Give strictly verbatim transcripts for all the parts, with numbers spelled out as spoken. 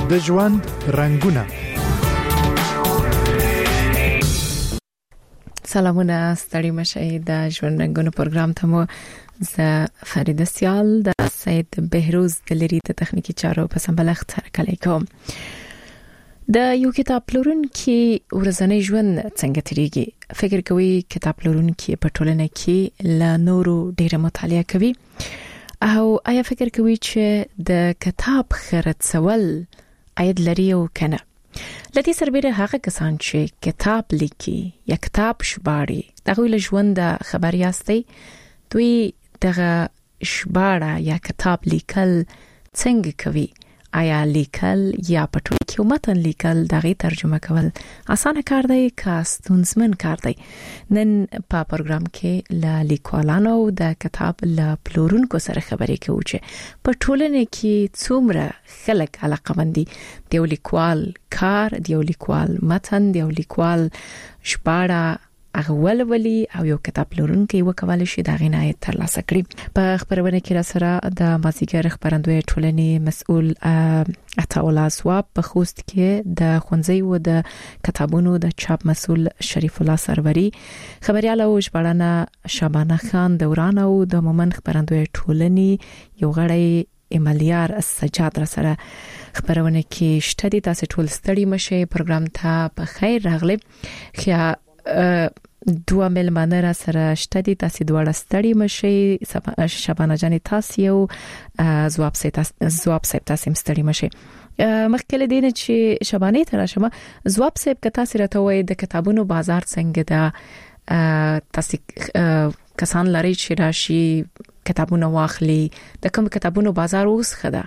د ژوند رنگونه. سلامونه، ستړي مشئ. د ژوند رنگونه پروګرام ته مو ز فرید سیال د سید بهروز دلری د تخنیکی چارو په سمبلښت سره کلی کوم. د یو کتاب پلورونکي ورځنی ژوند څنګه تیریږي؟ فکر کوي کتاب پلورونکي په ټولنه کې له نورو ډیره مطالعه کوي؟ او آیا فکر کوي چې د کتاب خرڅول عاید لري او کنه؟ لدې سربېره هغه کسان چې کتاب لیکي یا کتاب شباړي دغه له ژوند خبر یاستئ، دوی دغه شباړه یا کتاب لیکل څنګه کوي؟ آیا لیکل یا په ټول کې متن لیکل دغه ترجمه کول اسانه کار دی که ستونزمن کار دی؟ نن په پروګرام کې ل لیکوالانو د کتاب ل پلورونکو سره خبرې کوو چې په ټولنه کې څومره خلک علاقمند دي د یو لیکوال کار، د یو لیکوال متن، د یو لیکوال شباړه اغول ولی او یو کتاب پلورونکي وکول شي دا غنایت تر لاسه کړی. په خبرونه کې را سره د مازیګر خبرندوی ټولنې مسؤل عطا الله سواب، په خوست کې د خونځي و د کتابونو د چاپ مسؤل شریف الله سروری، خبريال او ژباړنه شبانه خان دوران او د مومن خبرندوی ټولنې یو غړی ایمالیار سجاد را سره خبرونه کې شته دي. تاسو ټول ستړي مشه، پروګرام ته په خیر راغلی. خیا دوه ملمانه را سره شته دي، تاسو دواړه ستړي مشي. شبانه جان تاسو یو زواب سي زواب سي تاسو ستړي مشي. مخکله دین چې شبانه تر شمه زواب سي که تاسو راته وای د کتابونو بازار څنګه ده، تاسو کسان لري چې راشي کتابونه واخلي، د کوم کتابونو بازار اوس خده؟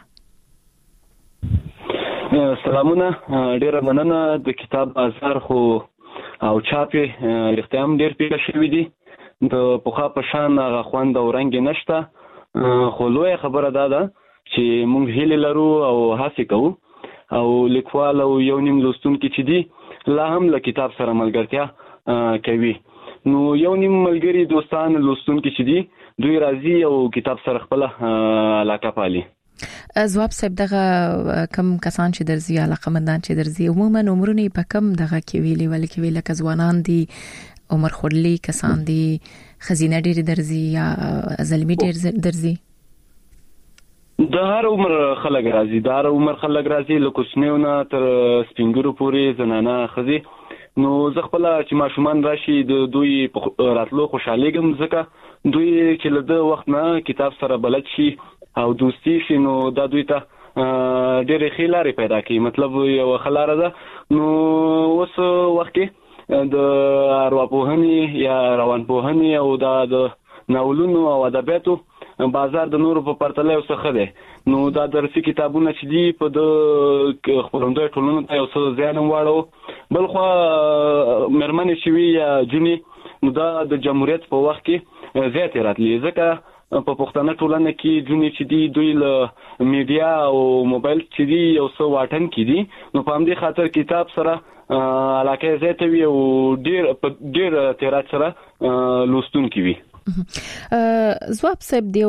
سلامونه، ډیره مننه. د کتاب بازار خو او چاپی اختیام ډیر پیښ شوی دي، د پوخا په شان هغه خوند او رنگ نشته، خو لوی خبره ده ده چې موږ هیله لرو او هڅه کوو او لیکوال او یو نیم لوستونکي چې دي لا هم له کتاب سره ملګرتیا کوي. نو یو نیم ملګری دوستان لوستونکي چې دي دوی راځي او کتاب سره خپل علاقه پالي. زواب صاحب، دغه کم کسان چې درځي علاقمندان چې درځي عموما عمرونه په کم دغه کې ویلي ول کې ویل که ځوانان دي، عمر خورلي کسان دي، خزینه ډیر درځي یا زلمی ډیر درځي؟ د هر عمر خلک راځي، د هر عمر خلک راځي، له کوچنیونه تر سپینګرو پورې زنانه خزي. نو زه خپل چې ماشومان راشي د دوی راتلو خوشاله ګم، ځکه دوی چې له د وخت نه کتاب سره بلد شي او دوستی شي، نو دا دوی ته ډېرې ښې لارې پیدا کوي. مطلب یو ښه لاره ده. نو اوس وخت کې د ارواپوهنې یا روانپوهنې او دا د ناولونو او ادبیاتو بازار د نورو په پرتله یو څه ښه دی. نو دا درسي کتابونه چې دي په د خپرندوی ټولنو ته یو څه زیان واړو. بل خو مېرمنې چې وي یا جونې، نو دا د جمهوریت په وخت کې زیاتې راتلي، ځکه په پښتنه ټولنه کې جونې چې دي دوی له میډیا او موبایل چې دي یو څه واټن کې دي. نو په همدې خاطر کتاب سره علاقه زیاته وي او ډېر ډېر تیرات سره لوستونکي وي. زواب صاحب، دیو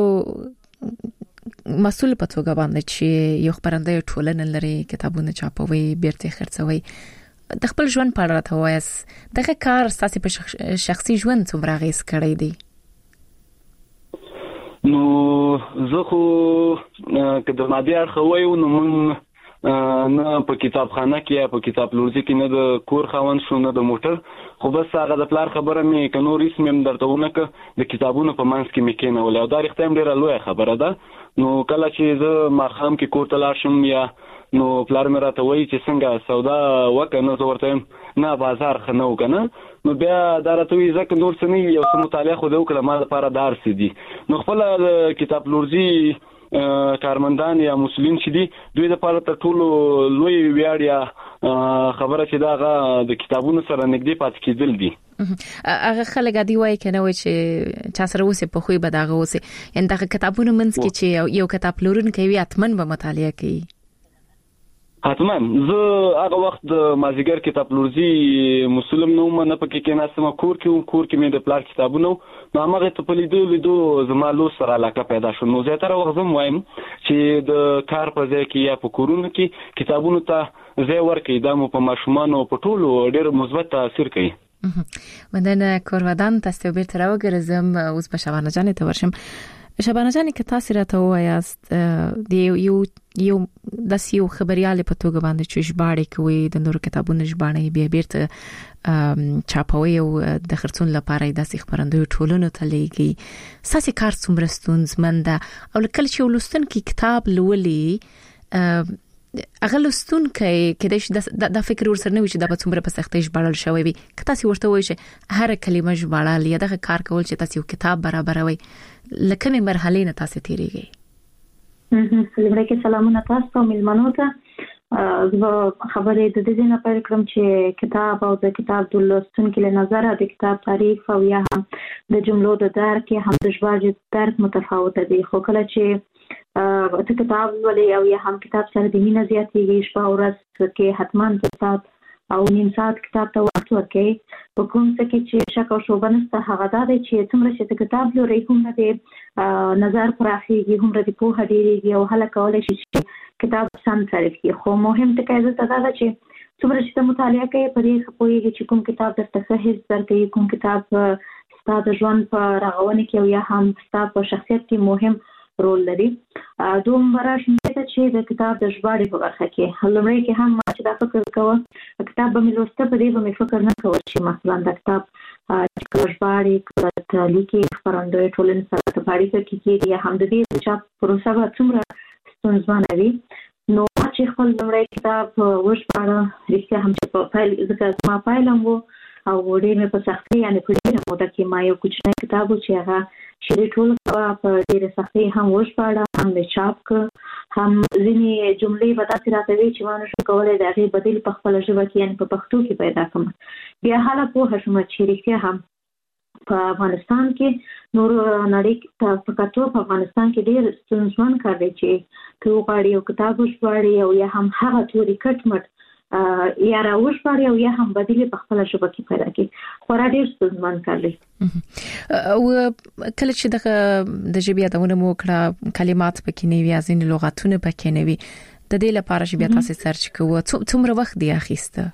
مسؤل په توګه باندې چې یو خبرندوی ټولنه لري، کتابونه چاپوي، بیرته خرڅوي، د خپل ژوند په اړه راته وایاست، دغه کار ستاسو په شخصي ژوند څومره اغېز کړی دی؟ نو زه خو که د مادي اړخ وایو، نو موږ نه په کتابخانه کې یا په کتاب پلورځي کې نه د کور خاوند شو نه د موټر، خو بس هغه د پلار خبره مې که نور اسم هم درته ونه که د کتابونو په منځ کې مې کېنولې او دا رښتیا هم ډېره لویه خبره ده. نو کله چې زه ماښام کې کور ته لاړ شم یا نو پلار مې راته وایي چې څنګه سودا وکړه، نو زه ورته وایم نه بازار ښه نه و که نه، نو بیا دا راته وایي ځکه نور څه نه وي، یو څه مطالعه خو دې وکړه، ما لپاره دا هر څه دي. نو خپله د کتاب پلورځي کارمندان یا مسؤلین چې دي دوی لپاره تر ټولو لوی ویاړ یا خبره چې دا د کتابونو سره نږدې پاتې کېدل دي. هغه خلک دی وایي کنه وای چې چا سره وسه په خوې بداغه وسه ان دغه کتابونو منځ کې چې یو کتاب پلورونکی وي اتمن به مطالعه کوي. حتما زه هغه وخت د مازیګر کتاب پلورزي مسلم نو نه پکې کې ناسمه کور کې کور کې مې د پلار کتابونه نو هغه ته په لیدو لیدو زما له سره علاقه پیدا شو نو زیاتره وخت زم وایم چې د کار په ځای کې یا په کورونو کې کتابونو ته ځای ورکړي دا مو په ماشومانو په ټولو ډېر مثبت تاثیر کوي. مندن کورودان تاسو به تر وګرځم اوس په شبانه جان ته ورشم. شبانه جان که تاسو راته وایاست د یو یو د سیو خبرياله په توګه باندې چې ژباړې کوي د نورو کتابونو ژباړې بیا بیرته چاپوي او د خرڅون لپاره د سیخ پرندوی ټولونو ته لېږي ساسي کار څومره ستونزمنده او کله چې ولستون کې کتاب لولي اغه لستون کې کله د فکر ورسره نه وي چې د په څومره په سختۍ ژباړل شوی وي که تاسو ورته وایئ چې هر کلمه ژباړل یا دغه کار کول چې تاسو کتاب برابروي لکه مې مرحله نه تاسو تیریږي. لمړی کې سلامونه تاسو ملمنو ته زه خبرې د دې نه پیل کړم چې کتاب او د کتاب د لوستون کې له نظر د کتاب تعریف او یا هم د جملو د درک هم د ژباړې درک متفاوت دي خو کله چې ته کتاب ولې او یا هم کتاب سره د مینه زیاتېږي شپه ورځ کې حتما د سات او نیم ساعت کتاب ته وخت ورکړئ په کوم څه کې چې شک او شوبه نشته هغه دا دی چې څومره چې کتاب لوري هم د نظر پراخېږي هم د پوهه ډېرېږي او هله کولی شي چې کتاب سم تعریف کړي خو مهم ټکی دا ده چې څومره چې مطالعه کوي په دې خپويږي چې کوم کتاب درته څه حس درکوي کوم کتاب ستاسو د ژوند په رغونه کې او یا هم ستاسو په شخصیت کې مهم رول لري. دوم براش مته چې د کتاب د ژباړې په برخه کې لومړی کې هم ما چې دا فکر کوم کتاب به مې لوسته په دې به مې فکر نه کوم چې مثلا د کتاب چې ژباړې کړه لیکي خبرندوی ټولنې سره د اړیکه کې کې یا هم د دې چې پروسه به څومره ستونزمنه وي نو چې خپل لومړی کتاب وژباړه رښتیا هم چې په فایل ځکه ما فایل هم وو او ډېر مې په سختۍ یعنی په ډېره موده کې ما یو کوچنی کتاب و چې هغه شری ټول په ډېر سختۍ هم وژباړه هم مې چاپ کړ هم ځینې جملې به داسې راته وي چې ما نشم کولی د هغې بدیل په خپله ژبه کې یعنې په پښتو کې پیدا کړم بیا هله پوهه شوم چې رښتیا هم په افغانستان کې نور نړۍ ته په کتو په افغانستان کې ډېر ستونزمن کار دی چې ته وغواړې یو کتاب وژباړې او یا هم هغه توري کټ مټ یا راوښ پاره او یا هم بدیل په خپل ژبه کې پیدا کړي خورا ډېر ستونزمن کار دی. او کله چې دغه د ژبې یادونه مو کړه کلمات پکې نه وي ځینې لغاتونه پکې نه وي د دې لپاره چې بیا تاسو سرچ کوو څومره وخت دی اخیسته؟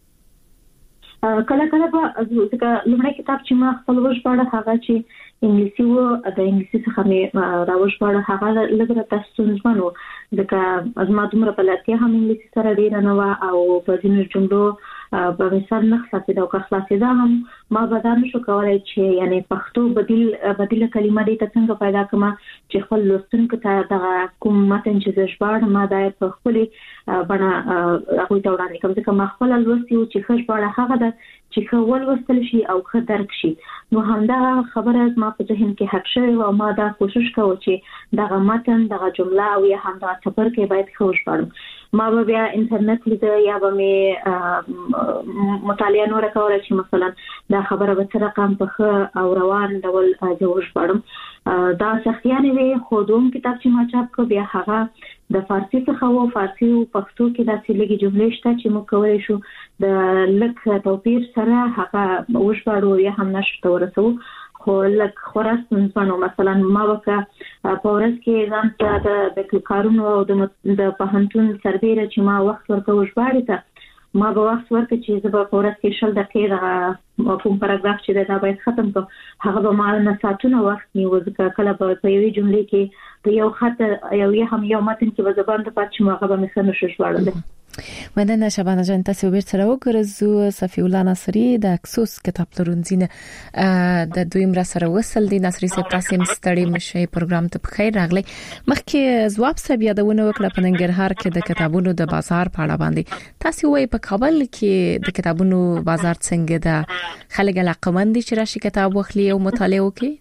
کله کله به ځکه لومړی کتاب چې ما خپل وژباړه هغه چې انګلیسي و د انګلیسي څخه مې راوژباړه هغه لږ راته ستونزمن و ځکه زما دومره بلدتیا هم انګلیسي سره ډېره نه وه او په ځینو جملو په مثال نه خلاصېده او که خلاصېده هم ما به دا نشو کولی چې یعنې پښتو بدیل بدیله کلمه دې ته څنګه پیدا کړم چې خپل لوستونکو ته دغه کوم متن چې زه ژباړم ما دا په خپلې بڼه هغوی ته وړاندې کړم ځکه ما خپله لوستې وو چې ښه ژباړه هغه ده چې ښه ولوستل شي او ښه درک شي نو همدغه خبره زما په ذهن کې حق شوې وه او ما دا کوشش کوو چې دغه متن دغه جمله او یا هم دغه څپرکی باید ښه وژباړم. ما به بیا انټرنیټ لیده یا به مې مطالعه نوره کوله چې مثلا دا خبره به څه رقم په ښه او روان ډول زه وژباړم. دا سختیانې وې خو دوم کتاب چې ما چاپ کړ بیا هغه د فارسي څخه و فارسي او پښتو کې داسې لږې جملې شته چې موږ کولی شو د لږ توپیر سره هغه وژباړو یا هم نشر ته ورسوو خو لږ خورا ستونزمن و مثلا ما به که په ورځ کې ځان ته د کارونو او د پوهنتون سربیره چې ما وخت ورکوو ژباړې ته ما به وخت ورکړ چې زه به په ورځ کې شل دقیقې دغه کوم پاراګراف چې دی دا باید ختم کړم هغه به ما نه ساعتونه وخت نیو ځکه کله به په یوې جملې کې په یو خط یو یا هم یو متن کې به زه بنده پاتې شم هغه به مې ښه نشو ژباړلی. مننه شبانه جان تاسو بیرته راوګرځو صفی الله ناصری د اکسوس کتاب پلورنځي د دویم را سره وصل دي ناصری صاحب تاسو مستړی مشه پروګرام ته بخیر راغلی مخکې ځواب صاحب یادونه وکړه په ننګرهار کې د کتابونو د بازار په اړه باندې تاسو وایي په کابل کې د کتابونو بازار څنګه ده خلک علاقمند دي چې راشي کتاب واخلي او مطالعه وکړي؟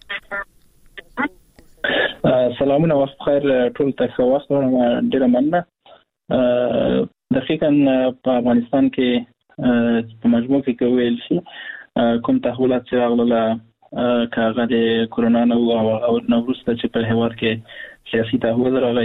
سلامونه وخت بخیر ټول تاسو وخت ډیره مننه. دقیقاً په افغانستان کې په مجموع کې ویل شي کوم تحولات چې راغله کاغه د کرونا نو او نو وروسته چې په هیواد کې سیاسي تحول راغی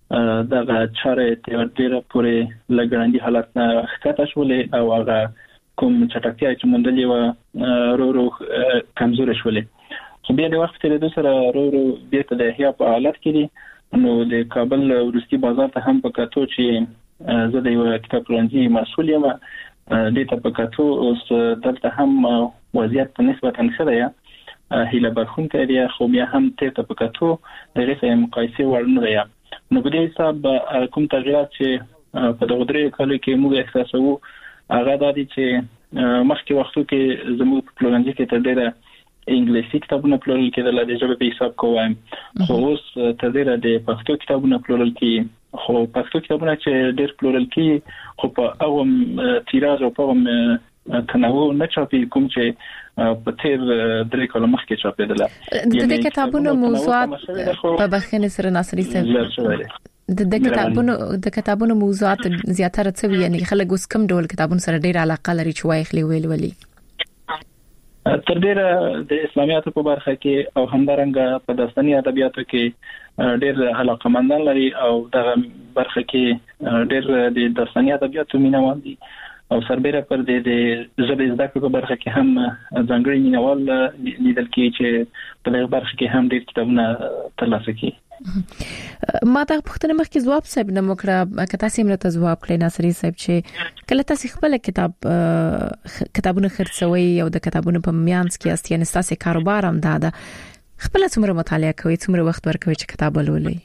دغه چارې ته ډیره پورې لګړندي حالت نه ښکته شولې او هغه کوم چټکتیا چې مونږ و رو رو کمزور شولې. خو بیا د وخت تیریدو سره رو رو بیا ته د احیا په حالت کې نو د کابل ورستي بازار ته هم په کتو چې زه د یو کتاب پلورنځي مسؤل یم د ته په کتو اوس دلته هم وضعیت په نسبتا ښه دی هیله بخښونکی دی خو بیا هم ته په کتو د رسې مقایسې وړ نه دی. نو په دې حساب کوم تغیرات چې په دغه درې کالو کې موږ احساسوو هغه د دې چې مخکې وختو کې زموږ په پلورنځي کې تر ډیره انګلیسي کتابونه پلورل کېدل د ژبې په حساب کوم خو اوس تر ډیره د پښتو کتابونه پلورل کېږي خو پښتو کتابونه چې ډیر پلورل کېږي خو په هغه تیراژ او په هغه تنوع نه چاپي کوم چې په تیر درې کال مخکې چاپېدل. د دې کتابونو موضوعات په بخښنې سره ناصري صاحب د د کتابونو د کتابونو موضوعات زیاتره څه وي یعنی خلک اوس کوم ډول کتابونو سره ډیر علاقه لري چې وایي خلی ویل ولي تر ډیره د اسلامیاتو په برخه کې او همدارنګه په داستاني ادبیاتو کې ډیر علاقه مندان لري او دغه برخه کې ډیر د داستاني ادبیاتو مینوال دي او سربېره پر د ژبې زده کړو په برخه کې هم ځانګړي مینوال لیدل کېږي چې په دغه برخه کې هم ډېر کتابونه ترلاسه کړي. ما دا پوښتنه مخکې ځواب صاحب نه وکړه که تاسو یې مرته ځواب کړئ ناصري صاحب چې کله تاسو خپل کتاب کتابونه خرڅوي او د کتابونو په میانس کې است یعنی تاسو کاروبار هم دا ده خپل څومره مطالعه کوي څومره وخت ورکوي چې کتاب ولولئ؟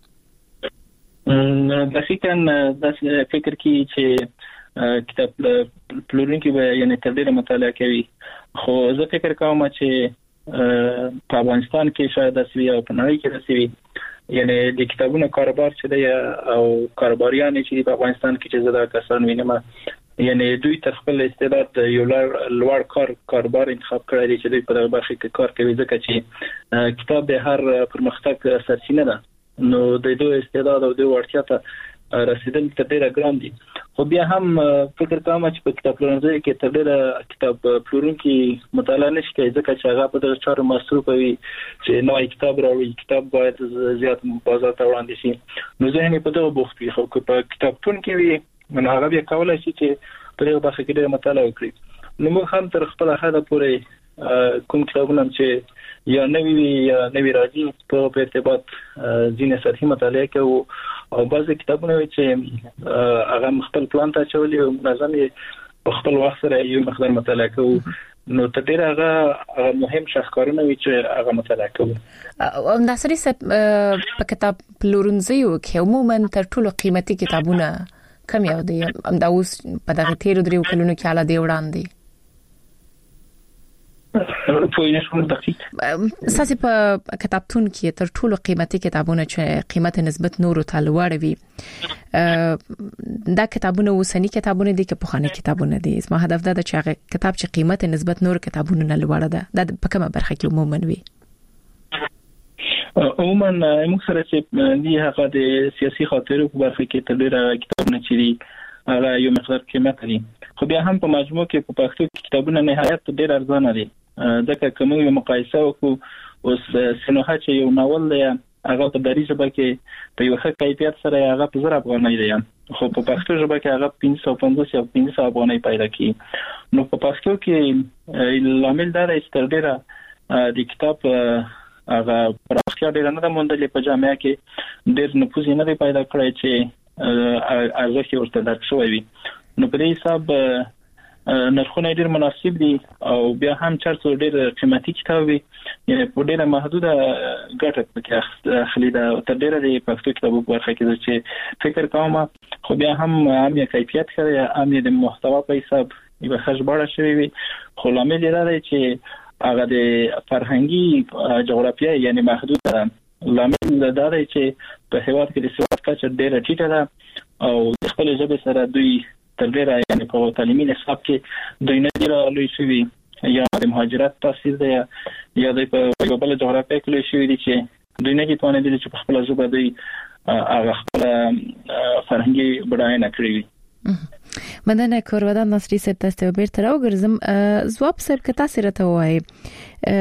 دقیقاً دا فکر کوي چې کتاب پلورونکي به یعنی تر ډیره مطالعه کوي خو زه فکر کوم چې په افغانستان کې شاید اسوي او په نړۍ کې اسوي یعنی د کتابونو کاروبار چې دی او کاروباریان چې په افغانستان کې چې زده کسان وینم یعنی دوی تر خپل استعداد یو لوړ کار کاروبار انتخاب کړی چې دوی په دغه برخه کې کار کوي ځکه چې کتاب د هر پرمختګ سرچینه ده نو د دوی استعداد او دوی وړتیا ته رسیدل تر ډیره ګران دي خو بیا هم فکر کوم چې په کتاب پلورنځي کې تر ډیره کتاب پلورونکي مطالعه نشي کوي ځکه چې هغه په دغه چارو مصروف وي چې نوې کتاب راوړي کتاب باید زیات بازار ته وړاندې شي نو ځینې په دغه بوخت وي خو په کتابتون کې وي نو هغه بیا کولای شي چې په دغه برخه کې ډیره مطالعه وکړي نو موږ هم تر خپل حده پورې کوم کتابونه چې یا نوی یا نوی راځي په ارتباط ځینې سطحي مطالعه کوو او بعضی کتابونه چې هغه خپل پلان ته چولې او منظم په خپل وخت سره یو مقدار مطالعه کوو نو ته ډیر هغه مهم شاهکارونه وي چې هغه مطالعه کوو. او ناصري صاحب په کتاب پلورنځیو کې عموما تر ټولو قیمتي کتابونه کوم یو دي دا اوس په دغه تیر درې کلونو کې اعلی دی وړاندې ساسي په کتابتون کې تر ټولو قیمتي کتابونه چې قیمت نسبت نورو ته لوړ وي دا کتابونه وسنی کتابونه دي که پخوانی کتابونه دي زما هدف دا چې هغه کتاب چې قیمت نسبت نور کتابونو نه لوړ ده دا په کومه برخه کې عموما وي؟ عموما موږ سره چې دی هغه د سیاسي خاطرو په برخه کې تر ډیره کتابونه چې هغه یو مقدار قیمت لري خو بیا هم په مجموع کې په پښتو کې کتابونه نهایت ډیر ارزانه دي ځکه کوم یو مقایسه وکړو اوس سنوحه چې یو ناول دی هغه په دری ژبه کې په یو ښه کیفیت سره هغه په زر افغانۍ دی خو په پښتو ژبه کې هغه پنځه سوه پنځوس یا پنځه سوه افغانۍ پیدا کیږي نو په پښتو کې لامل دا دی چې تر ډیره د کتاب هغه پراختیا ډیره نه ده موندلې په جامعه کې ډیر نفوذ نه دی پیدا کړی چې ارزښت ورته درک شوی وي نو په دې حساب نرخونه ډیر مناسب دي او بیا هم چرته ډیر قیمتي کتاب وي یعنی په ډیره محدوده ګټه پکې اخلي دا تر ډیره د پښتو کتابو په برخه کې چې فکر کوم خو بیا هم هم یې کیفیت سره هم یې د محتوا په حساب یو ښه ژباړه شوی وي خو لامل یې دا دی چې هغه د فرهنګي جغرافیه یعنی محدوده لامل دا دی چې په هیواد کې د سواد کچه ډیره ټیټه ده او د خپل ژبې سره دوی تر ډیره یعنی په تعلیمي نصاب کې دوی نه ډیره لوی شوي یا د مهاجرت تاثیر دی یا د په یو بل جغرافیه کې لوی شوي دي چې دوی نه کېتوانېدل چې په خپل ژبه دوی هغه خپل فرهنګي بډاینه کړې وي. مننه کورودان ناصري صاحب تاسو بیرته راوګرځم ځواب صاحب که تاسو راته وایي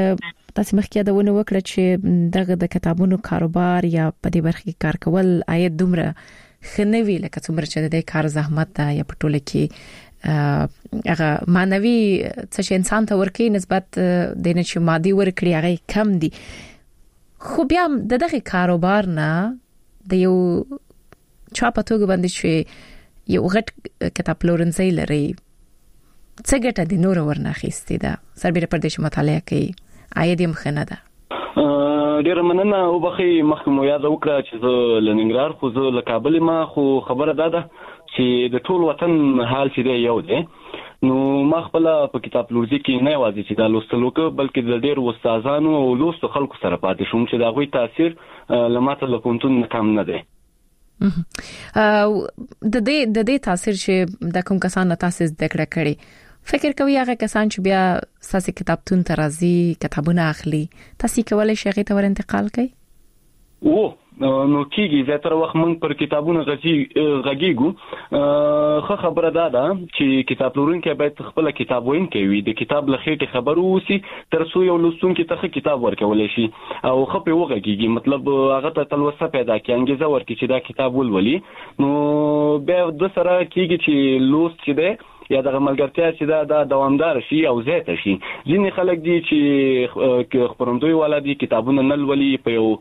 تاسو مخکې دا ونه وکړه چې دغه د کتابونو کاروبار یا په دې برخه کې کار کول آید دومره خنوي لکه څومره چې د کار زحمت ده یا په ټوله کې هغه مانوي څه انسان ته ورکی نسبت د نه چې مادي ورکړي هغه کم دي. خو بیا د دغه کاروبار نه د یو چا په توګه باندې چې یو غټ کتاب پلورنځي لري څه ګټه د نور ورناخېستې ده سربېره پر دې چې مطالعه کوي آید یې مخنه ده. ډیر مننه او بخي مخکې مو یاد وکړه چې زه لننګرهار خو زه له کابل ما خو خبره ده ده چې د ټول وطن حال چې دی یو دی. نو ما خپل په کتاب پلورځي کې نه یوازې چې دا لوستلو کې بلکې د ډیر استادانو او لوستو خلکو سره پاتې شوم چې دا غوي تاثیر لماته له پونتون کم نه دی. د دې د دې تاثیر چې د کوم کسان تاسو زده کړه کړي فکر کوي هغه کسان چې بیا ساسي کتابتون ته راځي کتابونه اخلي تاسو کولای شئ هغه ته ور انتقال کړئ؟ او نو کیږي زه تر وخت مونږ پر کتابونه غږی غږیګو خو خبره ده ده چې کتاب لورونکي باید خپل کتاب وینکي وي د کتاب لخېټه خبرو وسی تر څو یو لوستونکي ته کتاب ورکول شي او خپې وغږیږي مطلب هغه ته تلوسه پیدا کوي انګیزه ورکړي چې دا کتاب ولولي. نو به د سره کیږي چې لوست چې ده یا د ملګرتیا چې دا د دوامدار شي او زیات شي. ځینې خلک دي چې خبرندوی ولادي کتابونه نه لولي په یو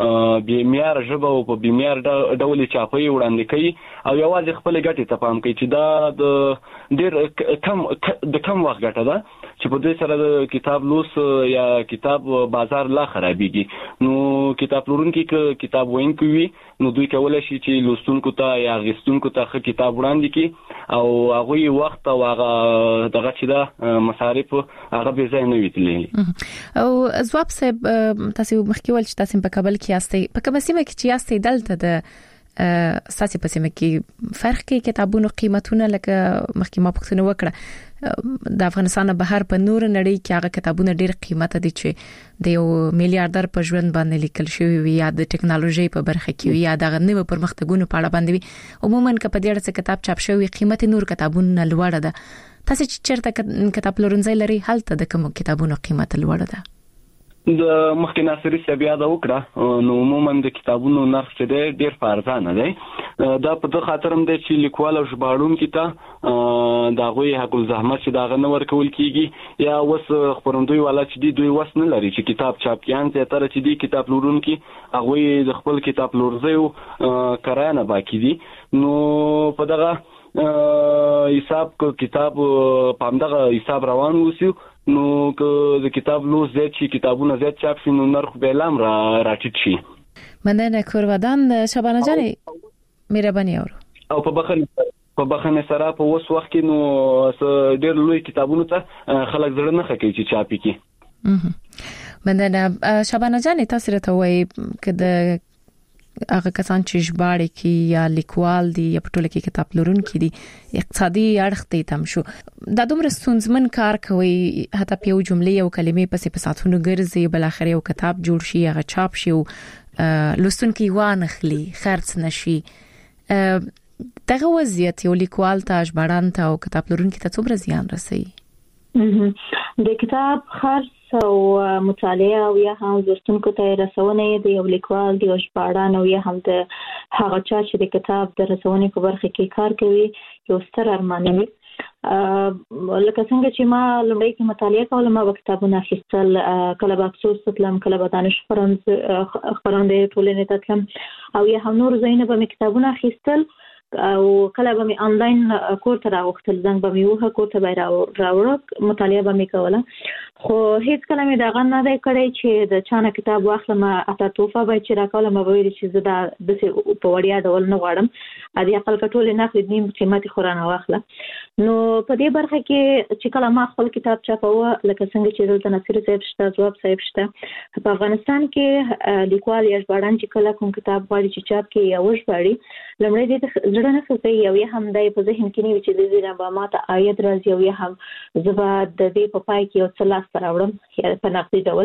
بیمار ژبه او په بیمار ډول چاپي وړاندې کوي او یوازې خپل ګټې ته پام کوي چې دا د ډېر کم د کم وخت ګټه ده چې په دې سره د کتاب لوس یا کتاب بازار لا خرابېږي. نو کتاب لورونکي ک کتاب وینکي وي نو دوی کولای شي چې لوستونکو ته یا غوښتونکو ته کتاب وړاندې کړي او هغه وخت او هغه دغه چې دا مصارف هغه به ځای نه ویتلې. او ځواب صاحب تاسو مخکې ول چې تاسو په کابل کې یاستئ په کومه سیمه کې چې یاستئ دلته د ساسي په سیمه کې فرق کې کتابونو قیمتونه لکه مخکې ما پوښتنه وکړه د افغانستان بهر په نور نړۍ کې هغه کتابونه ډېر قیمت دي چې د یو میلیارډر په ژوند باندې لیکل شوی وي یا د ټکنالوژي په برخه کې وي یا د نوو پرمختګونو په اړه باندې وي عموما که په دې اړه څه کتاب چاپ شوی قیمت نور کتابونه لوړ ده. تاسو چې چیرته کتاب پلورنځي لري هلته د کوم کتابونو قیمت لوړ ده؟ د مخکې ناصری صاحب یاد وکړه نو عموما د کتابونو نرخ چې دی ډیر فارزانه دی. دا په دغه خاطر هم دی چې لیکوال او ژباړونکي ته دا غوي حق الزحمت چې دا غنه ورکول کیږي یا وس خبرندوی والا چې دی دوی وس نه لري چې کتاب چاپ کیان ته تر چې دی کتاب لورونکي هغه د خپل کتاب لورځي کرانه باقی دي. نو په دغه حساب کو کتاب پامدغه حساب روان وسی نو که د کتاب لوز زیات شي کتابونه زیات چاپ شي نو نرخ به لام را راټیټ شي. مننه کورودان شبانه جانې مهرباني اورو او په بخښنه په بخښنه سره په اوس وخت کې نو ډېر لوی کتابونه ته خلک زړه نه کوي چې چاپي کی. مننه شبانه جانې تاسو ته وایي کده هغه کسان چې ژباړي کی یا لیکوال دي یا په ټوله کې کتاب لورونکي دي اقتصادي اړخ ته تم شو دا دومره ستونزمن کار کوي حتی په یو جملې او کلمې پسې په ساتونو ګرځي بل اخر یو کتاب جوړ شي هغه چاپ شي لوستونکي وانخلي خرڅ نشي. دغه وضعیت یو لیکوال ته ژباړن ته او کتاب لورونکي ته څومره زیان رسوي؟ د کتاب خرڅ او مطالعه او یا هم لوستونکو ته رسونه د یو لیکوال د ژباړن او یا هم د هغه چا چې د کتاب د رسونې په برخه کې کار کوي یو ستر ارمان دی. لکه څنګه چې ما لومړی کې مطالعه کوله ما کتابونه اخیستل کله به افسوس تلم کله به دانش خپرندې ټولنې ته تلم او یا هم نور ځایونه به کتابونه اخیستل او کله به می آنلاین کور ته راوختل زنګ به می وه کور ته به راوړ مطالعه به می کوله خو هیڅ کله می دغه نه دی کړی چې د چانه کتاب واخلم اته توفه به چې راکوله مې ویل چې زه دا د په وړیا ډول نه غواړم ا دې خپل کټول نه خپل نیم قیمتي خورانه واخله. نو په دې برخه کې چې کله ما خپل کتاب چاپوه لکه څنګه چې دلته نصیر صاحب شته ځواب صاحب شته په افغانستان کې لیکوال یا ژباړن چې کله کوم کتاب غواړي چې چاپ کې یا وژباړي لمړی دې زړه نه کوي یو یا هم دای په ذهن کې نیو چې د دې نه به ماته آیت راځي او یا هم زبا د دې په پای کې یو څه لاس راوړم یا په نقدي ډول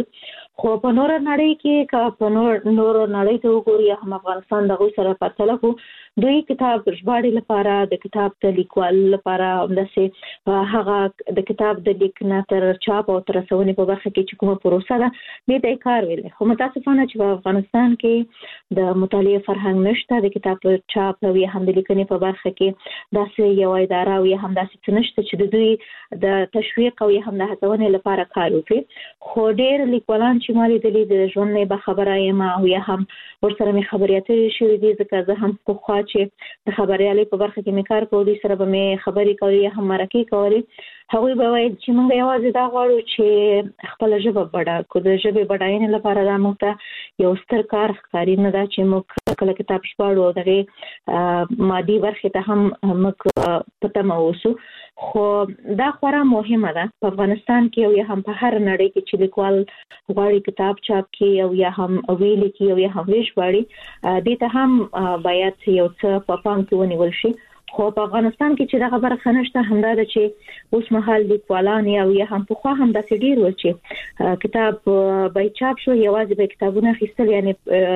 خو په نور نړۍ کې کا په نور نور نړۍ ته وګوري هم افغانستان دغه سره پرتله کو دوی کتاب ژباړې لپاره د کتاب د لیکوال لپاره همداسې هغه د کتاب د لیکنې تر چاپ او تر رسونې په برخه کې چې کومه پروسه ده دې ته کار ویل خو متاسفانه چې په افغانستان کې د مطالعه فرهنګ نشته د کتاب چاپ او هم د لیکنې په برخه کې داسې یو اداره او هم داسې نشته چې د دوی د تشویق او هم د هڅونې لپاره کار وکړي خو ډېر لیکوالان چې مالي د لید ژوند نه به خبره یم او یا هم ورسره می خبرياتي شوې دي ځکه زه هم په خوا چې د خبريالي په برخه کې می کار کولی سره به می خبري کوي هم مرکه کوي هغوی به وایي چې موږ یوازې دا غواړو چې خپل ژبه بډا کو د ژبې بډاینې لپاره دا موږ ته یو ستر کار ښکاري نه دا چې موږ کله کتاب شپاړو او دغه مادي برخه ته هم موږ پته موسو خو دا خورا مهمه ده په افغانستان کې او یا هم په هر نړۍ کې چې لیکوال غواړي کتاب چاپ کړي او یا هم ویل کړي او یا هم ویش غواړي دې ته هم باید یو څه په پام کې ونیول شي خو په افغانستان کې چې دا خبره خنشته همدا ده چې اوس مهال لیکوالان او یا هم په خوا هم د ډیر و چې کتاب به چاپ شو یوازې به کتابونه خېستل یعنی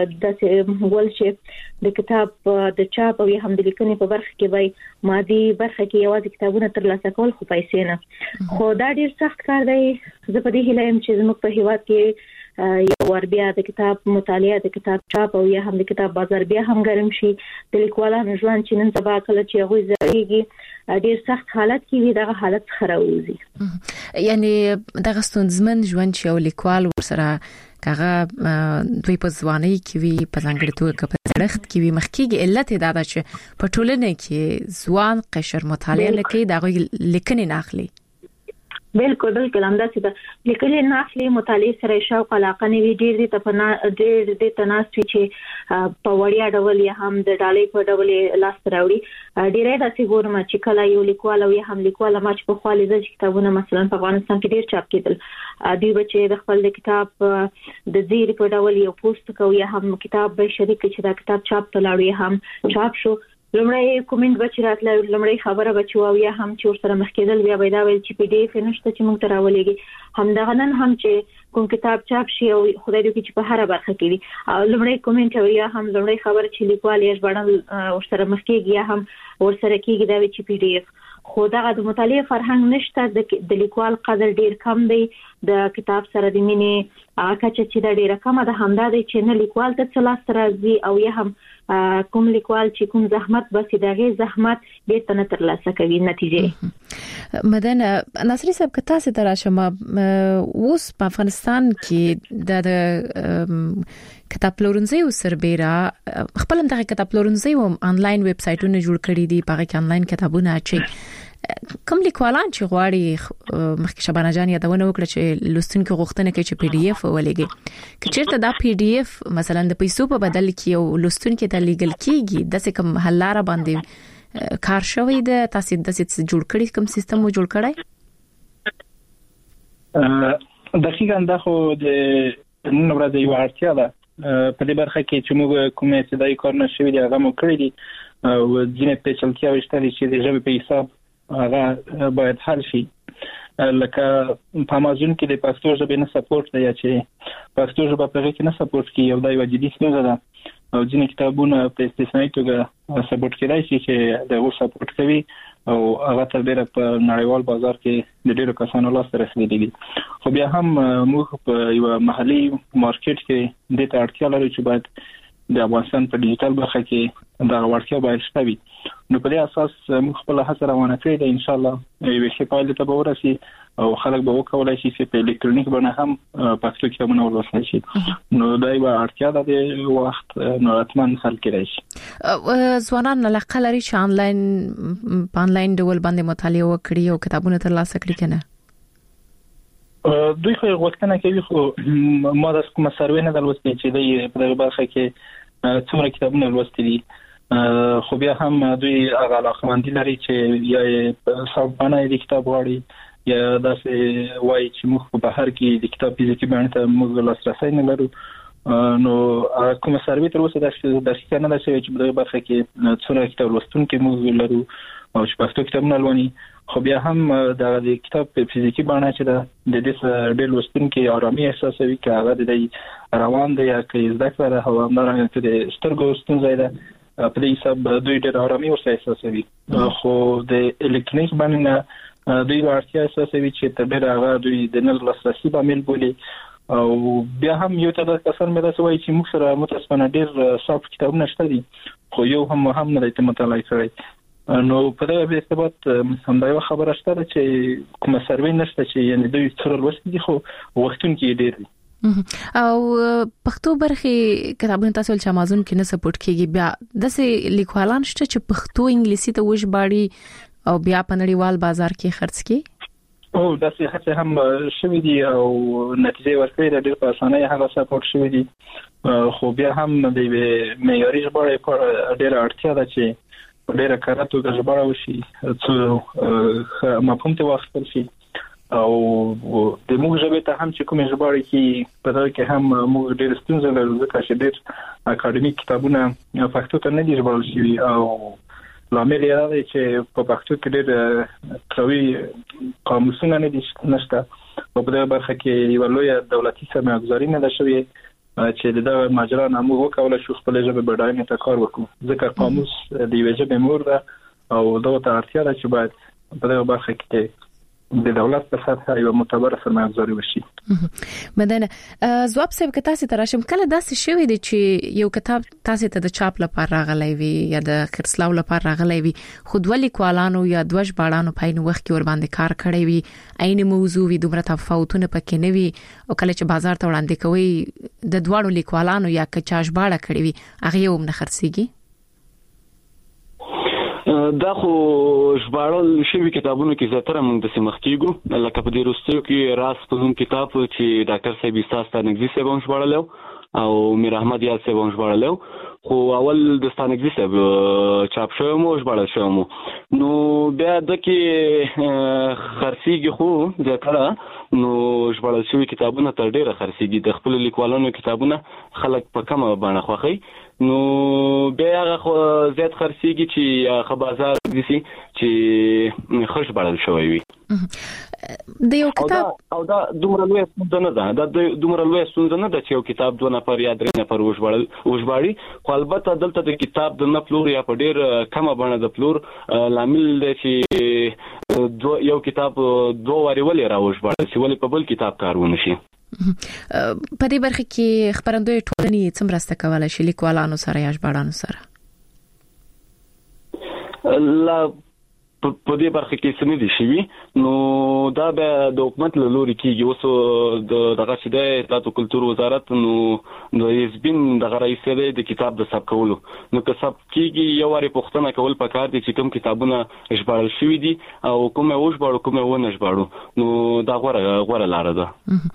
د ول چې د کتاب د چاپ او یا هم د لیکنې په برخه کې به مادي برخه کې یوازې کتابونه ترلاسه کول خو پیسې نه خو دا ډیر سخت کار دی زه په دې هیله یم چې زموږ په هیواد کې یو ور بیا د کتاب مطالعه د کتاب چاپ او یا هم د کتاب بازار بیا هم ګرم شي د لیکوالانو ژوند چې نن سبا کله چې هغه زړیږي ډیر سخت حالت کې وي دغه حالت خرابوي یعنی دغه ستونزمن ژوند چې یو لیکوال ورسره کاغه دوی په ځواني کې وي په ځانګړي توګه په زړښت کې وي مخکېږي علت دا ده چې په ټولنه کې ځوان قشر مطالعه لکه دغه لیکنې ناخلي بالکل بالکل همداسې ده لیکلي ناخلي مطالعه سره شوق علاقه نه وي ډېر دي ته په ډېر دي تناسوي چې په وړیا ډول یا هم د ډالۍ په ډول لاس راوړي ډېر داسې ګورم چې کله یو لیکوال او یا هم لیکوال ما چې په خالي د کتابونه مثلا په افغانستان کې ډېر چاپ کېدل دوی بچي د خپل کتاب د زیر په ډول یو پوسټ کوي یا هم کتاب به شریک چې دا کتاب چاپ تلاړي هم چاپ شو لمړی کومنټ بچی راتله لمړی خبره بچو او یا هم چې ورسره مخ کېدل بیا پیدا ویل چې پی ډی اف نشته چې موږ تراولېږي هم دغه نن هم چې کوم کتاب چاپ شي او خدای دې چې په هر برخه کې وي او لمړی کومنټ او یا هم لمړی خبره چې لیکوال یې ژباړل ورسره مخ کېږي یا هم ورسره کېږي دا چې پی ډی اف خو دغه د مطالعه فرهنګ نشته د لیکوال قدر ډیر کم دی د کتاب سره د مینې اکه چې دا ډیره کم ده همدا دی چې نه لیکوال ته څه لاس راځي او یا هم کوم لیکوال چې کوم زحمت بس دغه زحمت ډیر تنه ترلاسه کوي نتیجه مدن ناصری صاحب کته څه تراشه ما اوس په افغانستان کې د کتاب پلورنځي او سربېرا خپل دغه کتاب پلورنځي او انلاین ویب سټونه جوړ کړي دي په کې انلاین کتابونه اچي کوم لیکوالان چې غواړي مخکې شبانه جان یادونه وکړه چې لوستونکو غوښتنه کوي چې پی ډی اف ولېږي که چیرته دا پی ډی اف مثلا د پیسو په بدل کې او لوستونکو ته لیګل کیږي د څه کوم حل لاره باندې کار شوی د تاسو د څه جوړ کړی کوم سیستم مو جوړ کړی دقیقاً دا خو د نن ورځ یو اړتیا ده په دې برخه کې چې موږ کومه ابتدایي کارونه شوي دي هغه مو کړی دي او ځینې پیچلتیاوې شته چې د ژبې په حساب هغه باید حل شي لکه په امازون کې د پښتو ژبې نه سپورټ دی چې پښتو ژبه په کې نه سپورټ کوي او دا یو جدي ستونزه ده او ځینې کتابونه په استثنایی توګه سپورټ کېدای شي چې دغه سپورټ کوي او هغه تر ډیره په نړیوال بازار کې د ډیرو کسانو لاس ته رسیدلی دي خو بیا هم موږ په یو محلي مارکیټ کې د ته اړتیا لرو چې باید د افغانستان په ډیجیټل برخه کې دا ورتیا باید شته وي نو په دې اساس موږ خپل هڅه روانه کړې ده ان شاء الله یو ښه پایله ته به ورسي او خلک به وکولای شي چې په الکترونیک باندې هم پښتو کتابونه ولوستل شي نو دا یو اړتیا ده د وخت نو اتمن حل کېدای شي ځوانان علاقه لري چې انلاین په انلاین ډول باندې مطالعه وکړي او کتابونه ترلاسه کړي کنه دوی خو غوښتنه کوي خو ما د کوم سروې نه دلوستې چې د په دغه برخه کې څومره کتابونه لوستي دي خو بیا هم دوی هغه علاقمندي لري چې یا صاحبانه د کتاب غواړي یا داسې وایي چې موږ په بهر کې د کتاب فزیکي باندې ته موږ لاسرسي نه لرو نو کوم سروې تر اوسه د دقیقه نه ده چې په دغه برخه کې څومره کتاب لوستونکي موږ لرو او چې پښتو کتابونه لولي خو بیا هم د کتاب په فزیکی باندې چې د دې ډېر لوستونکي آرامي احساسوي چې هغه د روان دی یا کې زده کړه هوا همدارنګه چې د سترګو ستونزې ده په دې حساب دوی ډېر آرامي ورسره احساسوي خو د الکترونیک باندې دوی ورته احساسوي چې تر ډېر هغه دوی د نل لاسرسي باندې بولي او بیا هم یو ته د کسان مې دا سوي چې موږ سره متاسفانه ډېر صاف کتابونه شته دي خو یو هم هم نه د مطالعه کړی نو په دغه ارتباط هم دا یو خبره شته چې کومه سروي نشته چې یعنی دوی څلور لوستي دي خو وختون کې ډېر دي او پښتو برخه کتابونه تاسو چې امازون کې نه سپورټ کیږي بیا د سې لیکوالان شته چې پښتو انګلیسي ته وښ باړي او بیا په نړیوال بازار کې خرڅ کړي او د سې هڅه هم شوې دي او نتیجه ورکړې ده ډېر په اسانه هغه سپورټ شوې دي خو بیا هم د معیاري ژباړې په ډېر اړتیا ده چې ډېر کاراتو د ژباړه وشي چې مفهوم ته واخلل شي او د موږ ژبه ته هم چې کومه ژباړه کې په دغه کې هم موږ ډېر ستونزې لرو ځکه چې ډېر اکاډمیک کتابونه پښتو ته نه دي ژباړل شوي او لامل یې دی چې په پښتو کې ډېر قوي قاموسونه نه دي نشته او په دغه برخه کې یو لوی دولتي سرمایه‌ګذاري نه ده شوې چې د ماجرا نامو وکول شو خپل ژبه بډاینه ته کار وکړو ځکه قاموس د یوې ژبې مور ده او دغه ته اړتیا ده چې باید په دغه برخه کې د دولت په سطح یو معتبر سرمایه‌ګذاري وشي. مدنه زواب صاحب که تاسو تراشم کله داسې شوی دی چې یو کتاب تاسو ته د چاپ لپاره راغلی وي یا د خرڅلاو لپاره راغلی وي خو دوه لیکوالانو یا دوه ژباړانو په عین وخت کې ور باندې کار کړی وي عین موضوع وي دومره تفاوتونه پکې نه وي او کله چې بازار ته وړاندې کوي د دوه لیکوالانو یا که چا ژباړه کړی وي هغه یو نه خرڅيږي دا خو ژباړل شوی کتابونو کې زیاتره موږ د سیمخ کېګو لکه په دې وروستیو کې راس په نوم کتاب چې ډاکټر صاحب استاد نګزي صاحب هم ژباړلو او میر احمد یاد صاحب هم ژباړلو خو اول د ستانګزي صاحب چاپ شوی مو ژباړل شوی مو نو بیا د کې خرڅيږي خو زیاتره نو ژباړل شوی کتابونه تر ډیره خرڅيږي د خپل لیکوالانو کتابونه خلک په کومه باندې خوخي نو بیا هغه زیات خرڅيږي چې خو بازار دي چې خوش بلل شوی وي د یو کتاب او دا دومره لوی ستونزه نه ده دا دومره لوی ستونزه نه ده چې یو کتاب دوه نفر یا درې نفر وژبړل وژباړي خو البته دلته د کتاب د نپلور یا په ډیر کمه باندې د پلور لامل دی چې یو کتاب دوه واری ولې راوژبړل چې ولې په بل کتاب کارونه شي په دې برخه کې خبرندوی ټولنې څومره ست کولای شي لیکوالانو سره یا ژباړانو سره لا په دې برخه کې څه نه دي شوي نو دا به د حکومت له لوري کېږي اوس د دغه چې د تاسو کلتور وزارت نو د حزبین د رئیس دی د کتاب د ثبت کولو نو که ثبت کېږي یو واری پوښتنه کول پکار دي چې کوم کتابونه ژباړل شوي دي او کومه وژباړو کومه ونه ژباړو نو دا غوړه غوړه لار ده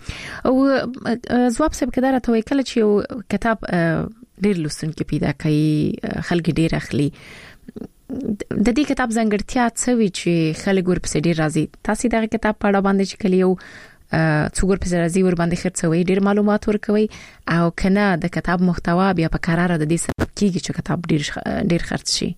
او ځواب څه کېداره ته کله چې کتاب ډېر لوستونکي پیدا کوي خلک ډېر اخلي د دې کتاب ځانګړتیا څه وی چې خلک ورپسې ډیر راځي تاسو دغه کتاب په اړه باندې چې کلیو څوګر په راځي ور باندې خرڅوي ډیر معلومات ورکوي او کنه د کتاب محتوا بیا په قرار د دې سبب کیږي چې کتاب ډیر ډیر خرڅ شي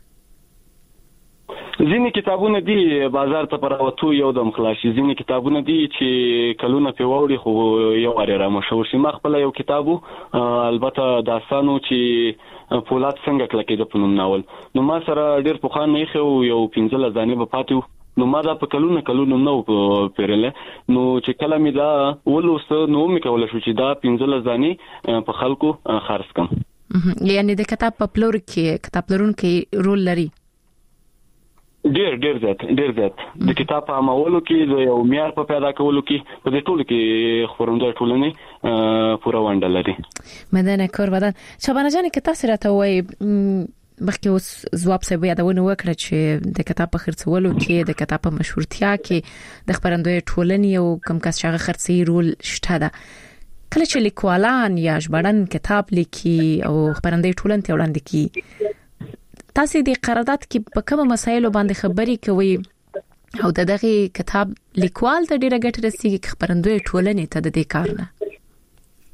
ځینې کتابونه دي بازار ته پراوتو یو دم خلاصي ځینې کتابونه دي چې کلونه په ووري خو یو اړه را مشهور شي مخبل یو کتابو البته داستانو چې پولات څنګه کلکې د پنوم ناول نو ما سره ډیر په خان نه خو یو پنځله ځانې په پاتو نو ما دا په کلونه کلونه نو پیرله نو چې کله می دا ولوست نو می کول شو چې دا پنځله ځانې په خلکو خرڅ کم یعنی د کتاب په پلور کې کتاب لرون کې رول لري ډیر ډیر زیات ډیر زیات د کتاب په عملولو کې د یو معیار په پیدا کولو کې په دې ټولو کې خبرندوی ټولنې پوره ونډه لري مدنه کور بدن شبانه جان کې تاسو راته وای بلکې اوس ځواب څه یادونه وکړه چې د کتاب په خرڅولو کې د کتاب په مشهورتیا کې د خبرندوی ټولنې او کم کس چې خرڅي رول شته ده کله چې لیکوالان یا ژباړن کتاب لیکي او خبرندوی ټولنې ته وړاندې کوي تاسو د قرارداد کې په کومه مسایلو باندې خبري کوي او دغه کتاب لیکوال ته ډیره ګټه رسیږي خبرندوی ټولنې ته د دې کار نه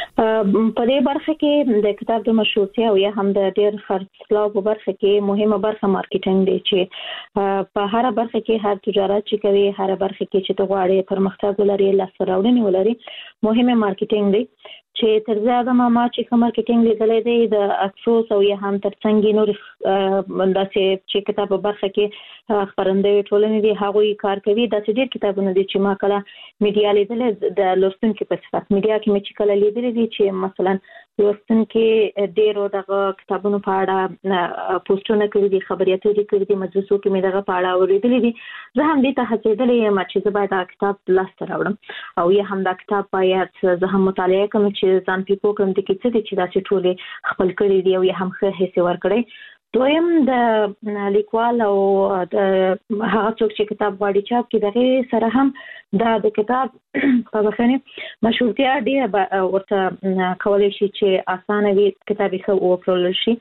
په دې برخه کې د کتاب د مشروعیت او یا هم د ډېر خرڅلاو په برخه کې مهمه برخه مارکیټینګ دی چې په هر برخه کې هر تجارت چې کوي هر برخه کې چې ته غواړې پرمختګ ولري لاسته راوړنې ولري مهمه مارکیټینګ دی چې تر زیاته ما چې کوم مارکیټینګ لیدلې دی د افسوس او یا هم ترڅنګ نور داسې چې کتاب په برخه کې خبرندوی ټولنې دي هغوی کار کوي دا چې ډېر کتابونه دي چې ما کله میډیا لیدلې د لوستونکو په صفت میډیا کې مې چې کله لیدلې دي چې مثلا لوستونکو ډېرو دغه کتابونو په اړه پوسټونه کړي دي خبري اترې کړي دي مجلسو کې مې دغه په اړه اوریدلې دي زه هم دې ته هڅېدلې یم چې زه باید دا کتاب لاسته راوړم او یا هم دا کتاب باید زه هم مطالعه کوم چې ځان پیپو کوم د کې څه دي چې دا چې ټول خپل کړي دي او یا هم ښه حصے ورکړي دویم د لیکوال او د هغه څوک چې کتاب غواړي چاپ کړي دغه سره هم دا د کتاب په بخنه مشروعیت ډېر ورته کولای شي چې اسانه وي کتاب یې خو وپلل شي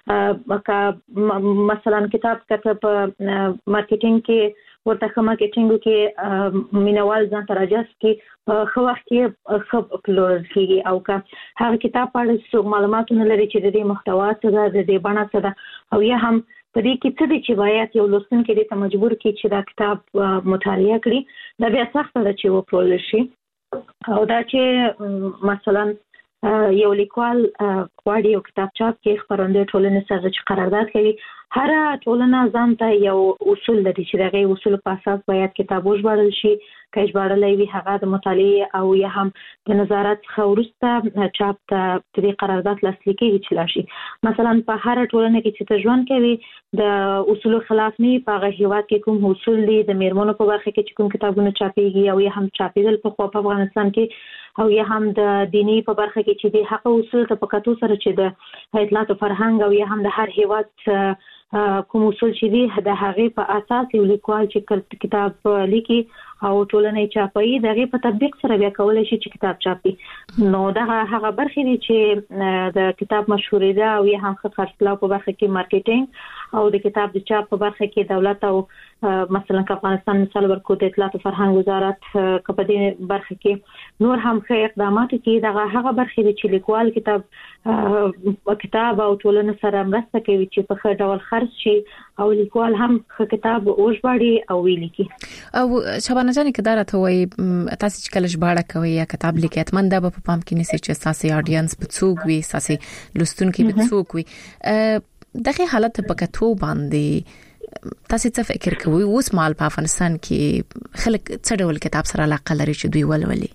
مثلا کتاب کته په مارکیټینګ کې ورته کومه مارکیټینګ کې مینوال ځان تراجس کې خو وخت کې خو پلور کیږي او که هغه کتاب په اړه څو معلوماتونه لري چې د دې محتوا څه ده د دې بڼه څه ده او یا هم په دې کې څه دي چې باید یو لوستونکی دې ته مجبور کړي چې دا کتاب مطالعه کړي دا بیا سخت ده چې وپلور شي او دا چې مثلا یو لیکوال غواړي یو کتاب چاپ کې خبرنده ټولنې سره چې قرارداد کوي هر ټولنه ځان ته یو اصول لري چې دغه اصول په اساس باید کتاب وژباړل شي کله ژباړل وي هغه د مطالعه او یا هم د نظارت خورسته چاپ ته د قرارداد لاسلیک کیږي چې لاشي مثلا په هر ټولنه کې چې ته ژوند کوي د اصول خلاف نه په هغه هیواد کې کوم اصول دي د میرمنو په برخه کې چې کوم کتابونه چاپیږي او یا هم چاپیدل په خو په افغانستان کې او یا هم د دینی په برخه کې چې د حق اصول ته په کتو سره چې د اطلاعات او فرهنګ او یا هم د هر هیواد کوم اصول چې دي د هغه په اساس یو لیکوال چې کتاب لیکي او ټولنې چاپي دغه په تطبیق سره بیا کولای شي چې کتاب چاپي نو دا هغه برخې دي چې د کتاب مشهوري ده او یا هم خرڅلاو په برخه کې مارکیټینګ او د کتاب د چاپ په برخه کې دولت او مثلا افغانستان مثال ورکو د اطلاعات او فرهنګ وزارت په دې برخه کې نور هم ښه اقدامات کوي دغه هغه برخې دي چې لیکوال کتاب کتاب او ټولنه سره مرسته کوي چې په ښه ډول خرڅ شي او لیکوال هم کتاب وژباړي او ویلي او شبانه جان کې دارته وای تاسو چې کله ژباړه کوي یا کتاب لیکي اتمن دا په پام کې نسی چې تاسو اډینس په څوک وي تاسو لستونکو په څوک وي دغه حالت په کتو باندې تاسو څه فکر کوئ اوس مال په افغانستان کې خلک څه ډول کتاب سره علاقه لري چې دوی ولولي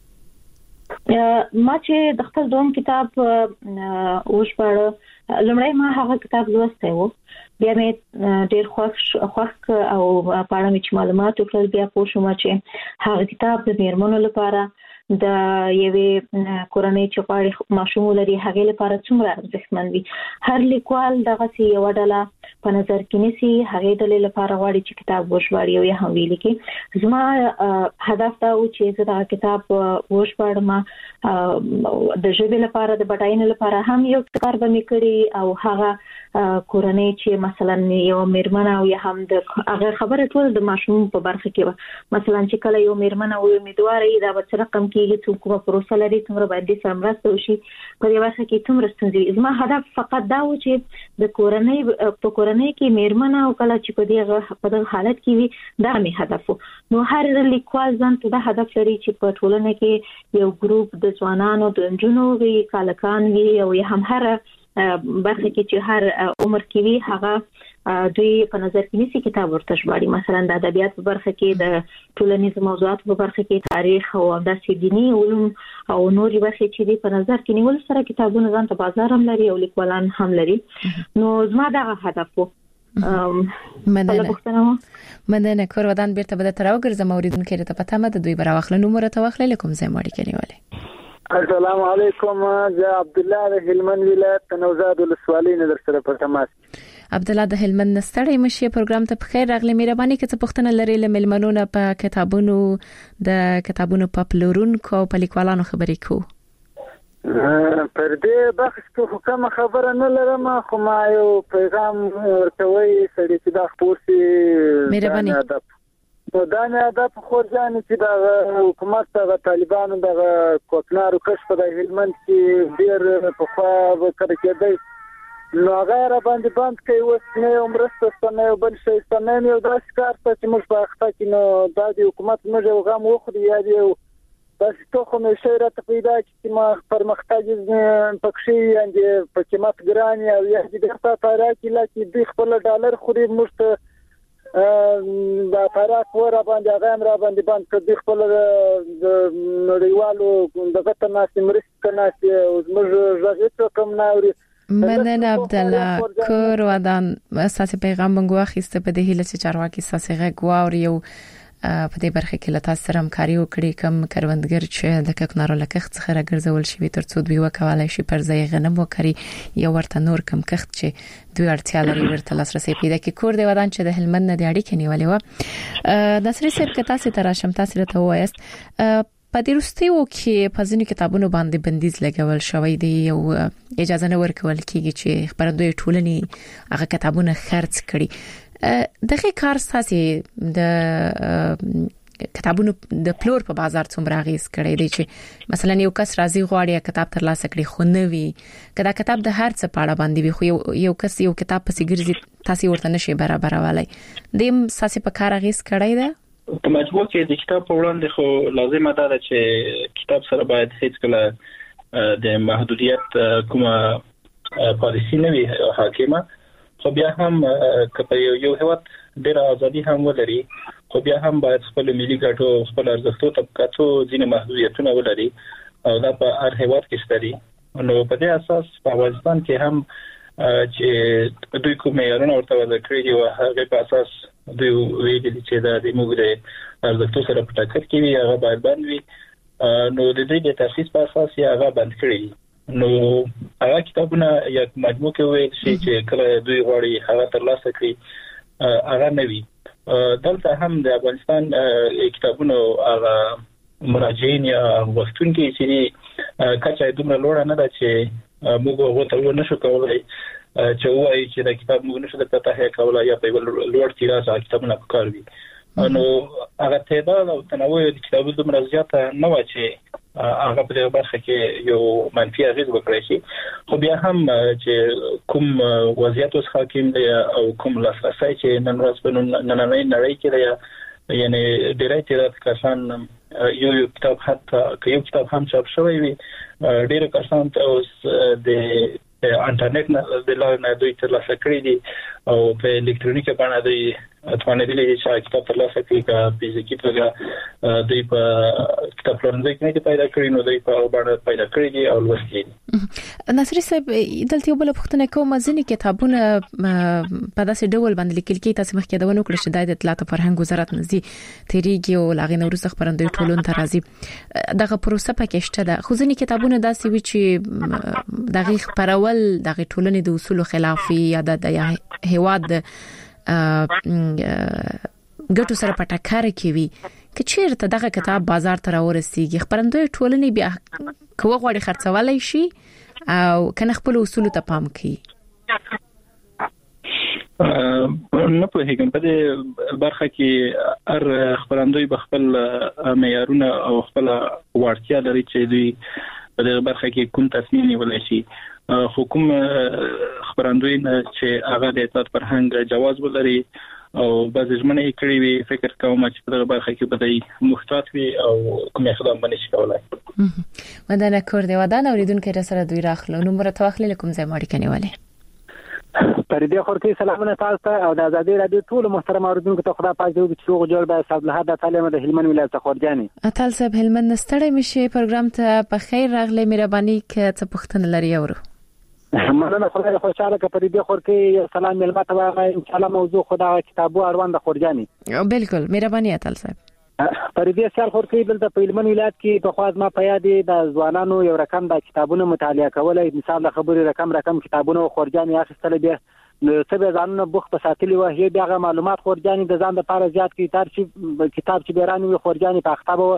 ما چې د خپل دوم کتاب وشپړ لمړی ما هغه کتاب لوسته و بیا مې ډېر خوښ خوښ او په اړه مې معلومات وکړل بیا پوه شوم چې هغه کتاب د میرمنو لپاره د یوې کورنۍ چې غواړي ماشوم لري هغه لپاره څومره ارزښتمن وي هر لیکوال دغه سی یو ډله په نظر کې نیسي هغه د لپاره غواړي چې کتاب وژباړي او یا هم ویل کې زما هدف دا و چې زه دا کتاب وژباړم د ژبې لپاره د بډاینې لپاره هم یو کار به مې کړی او هغه کورنۍ چې مثلا یو میرمن او یا هم د هغه خبره ټول د ماشوم په برخه کې مثلا چې کله یو میرمن او امیدوارې دا به رقم کېږي چې کومه پروسه لري څومره باید د سمرسته وشي په دې وخت کې څومره ستونزې زما هدف فقط دا و چې د کورنۍ په کورنۍ کې میرمن او کله چې په دې په دغه حالت کې وي دا مې هدف نو هر لیکوال ځان ته دا هدف لري چې په ټولنه کې یو ګروپ د ځوانانو د نجونو وي کالکان وي او یا هم هر برخه کې چې هر عمر کې وي هغه دوی په نظر کې نیسي کتاب ورته ژباړي مثلا د ادبیات په برخه کې د ټولنیز موضوعاتو په برخه کې تاریخ او د دینی علوم او نورې برخې چې دی په نظر کې نیول سره کتابونه ځان ته بازار هم لري او لیکوالان هم لري نو زما دا هدف وو مننه مننه کور ودان بیرته به تر اوګرځم اوریدونکو ته پته مده دوی براوخل نو مرته واخل لکم زموړي کړي السلام علیکم زه عبد الله د هلمند ولایت نوزاد ولسوالۍ نه در سره په تماس عبد الله د هلمند نستړی مشي پروګرام ته بخیر راغلی مهرباني کته پښتنه لري له ملمنونو په کتابونو د کتابونو په پلورونکو په لیکوالانو خبرې کو پر دې بحث ته کوم خبره نه لرم خو ما یو پیغام ورکوي سړي چې دا خپورسي مهرباني نو دا نه دا په خورجان چې د حکومت د طالبانو د کوکنارو کشف د هلمند کې ډیر په خوا وکړ کېدی نو هغه را باندې باند کوي اوس نه عمرسته ستنه بل شي ستنه یو داس کار چې موږ په اخته کې نو د حکومت موږ یو غم وخوري یا یو بس ته خو مې شي را پیدا چې ما پرمختګ پکشي اندې په قیمت ګران او یا دې ته تارا کې لکه د خپل ډالر خوري موږ ته دا تارا کور باندې هغه را باندې باند کړي خپل د نړیوالو دغه تناسب مرسته کناسي او موږ ژغې کم ناوري منن عبد الله کور ودان اساس پیغام بنګو اخیسته په دې هله چې چارواکي اساسي غواور یو په دې برخه کې لته سره همکاري وکړي کم کروندګر چې د ککنارو لکخت څخه راګرځول شي ترڅو دوی وکولای شي پر ځای غنم وکړي یو ورته نور کم کخت چې دوی اړتیا لري ورته لاسرسي پیدا کړي کور دی ودان چې د هلمند نه د اړیکې نیولې و نصری صاحب کتا سي تراشم تاسو ته وایست په دې وروستیو کې په ځینو کتابونو باندې بندیز لګول شوی دی او اجازه نه ورکول کیږي چې خبرندوی ټولنې هغه کتابونه خرڅ کړي دغه کار ساسي د کتابونو د پلور په بازار څومره غیز کړي دی چې مثلا یو کس راځي غواړي کتاب ترلاسه کړي خو نه وي کدا کتاب د هر څه پاړه باندې وي خو یو کس یو کتاب پسې ګرځي تاسو ورته نشي برابرولای دیم ساسي په کار غیز کړي دی په مجموع کې د کتاب په وړاندې خو لازمه ده چې کتاب سره باید هیڅ کله د محدودیت کومه پالیسی نه وي حاکمه خو بیا هم کله یو هیواد ډېر ازادي هم ولري خو بیا هم باید خپل ملي ګټو خپل ارزښتو طبقاتو ځینې محدودیتونه ولري او دا په هر هیواد کې شته نو په دې اساس په افغانستان کې هم چې دوی کوم معیارونه ورته وضع کړی دي او هغه په اساس دوی ویلي چې دا د موږ د ارزښتو سره په ټکر کې وي هغه باید بند وي نو د دې د تخصیص په اساس یې هغه بند کړی نو هغه کتابونه یا مجموع کې ویل شي چې کله دوی غواړي هغه ترلاسه کړي هغه نه وي دلته هم د افغانستان کتابونو هغه مراجعین یا وختونکي چې کچا دومره لوړه نه ده چې موږ هغه ته ونه شو کولای چې وایي چې دا کتاب موږ نشو د پته کولای یا په لوړ تیراژ کتابونه پکاروي نو هغه تعداد او تنوع د کتابونو دومره زیاته نه و چې هغه په دې برخه کې یو منفي اغیز وکړي شي خو بیا هم چې کوم وضعیت اوس حاکم دی او کوم لاسرسي چې نن ورځ په نننۍ نړۍ کې دی یعنی ډېر تعداد کسان یو یو کتاب حتی که یو کتاب هم چاپ شوی وي ډېر کسان ته اوس د انټرنیټ نه د لارې نه دوی ترلاسه کړي دي او په الکترونیکي بڼه دوی توانېدلي دي چې کتاب ترلاسه کړي که فزیکي توګه دوی په کتاب پلورنځي کې پیدا کړي نو دوی په بڼه پیدا کړي دي او لوستي دي نصری صاحب دلته یو بل پوښتنه کوم ځینې کتابونه په داسې ډول باندې لیکل کېږي تاسو مخکې دا ونه کړی چې د اطلاعات او فرهنګ وزارت نزي تیریږي او لاغې نورسته خبرندوی ټولون ته راځي دغه پروسه پکې شته ده خو ځینې کتابونه داسې وي چې دغه خبرول دغه ټولنې د اصول خلافي یا د هیواد ګټو سره پټکار کوي که چیرته دغه کتاب بازار ته راورسیږي خبرندوی ټولنې بیا کوه غوړي خرڅولای شي او کنه خپل اصول ته پام کوي نه په هیڅ په دې برخه کې هر خبرندوی په خپل معیارونه او خپل وړتیا لري چې دوی په دې برخه کې کوم تصمیم نیولای شي حکوم خبرندوی چې هغه د اطلاعات فرهنګ جواز ولري او بعض ژمنې کړې وي فکر کوم چې په دغه برخه کې بدای محتاط وي او کوم اقدام باندې شي کولای ودانه کور دی ودانه اوریدونکو سره دوی راخلو نو مرته واخلې کوم ځای ماړي کنيواله پردي خورتي سلامونه تاسو ته او د ازادي رادیو ټول محترم اوریدونکو ته خدا پاک دې چې وګ جوړ به صاحب له د تعلیم د هلمند ولایت خورجاني اتل صاحب هلمند نستړی مشه پروګرام ته په خیر راغلی مهرباني ک څه پښتنه لري اورو مننه خدای خوشاله ک پردي خورتي سلام ملما ته ان شاء الله موضوع خدا کتابو اروان د خورجاني بالکل مهرباني اتل صاحب پردي سال خورتي بل د هلمند ولایت کې په خواز ما په یاد د ځوانانو یو رقم د کتابونو مطالعه کولای مثال خبري رقم رقم کتابونو خورجاني اخیستل به نو څه به ځانونه بوخ په ساتلی و هي بیا معلومات خورجاني د ځان لپاره زیات کی تر چې کتاب چې بیرانی خورجاني په خطابه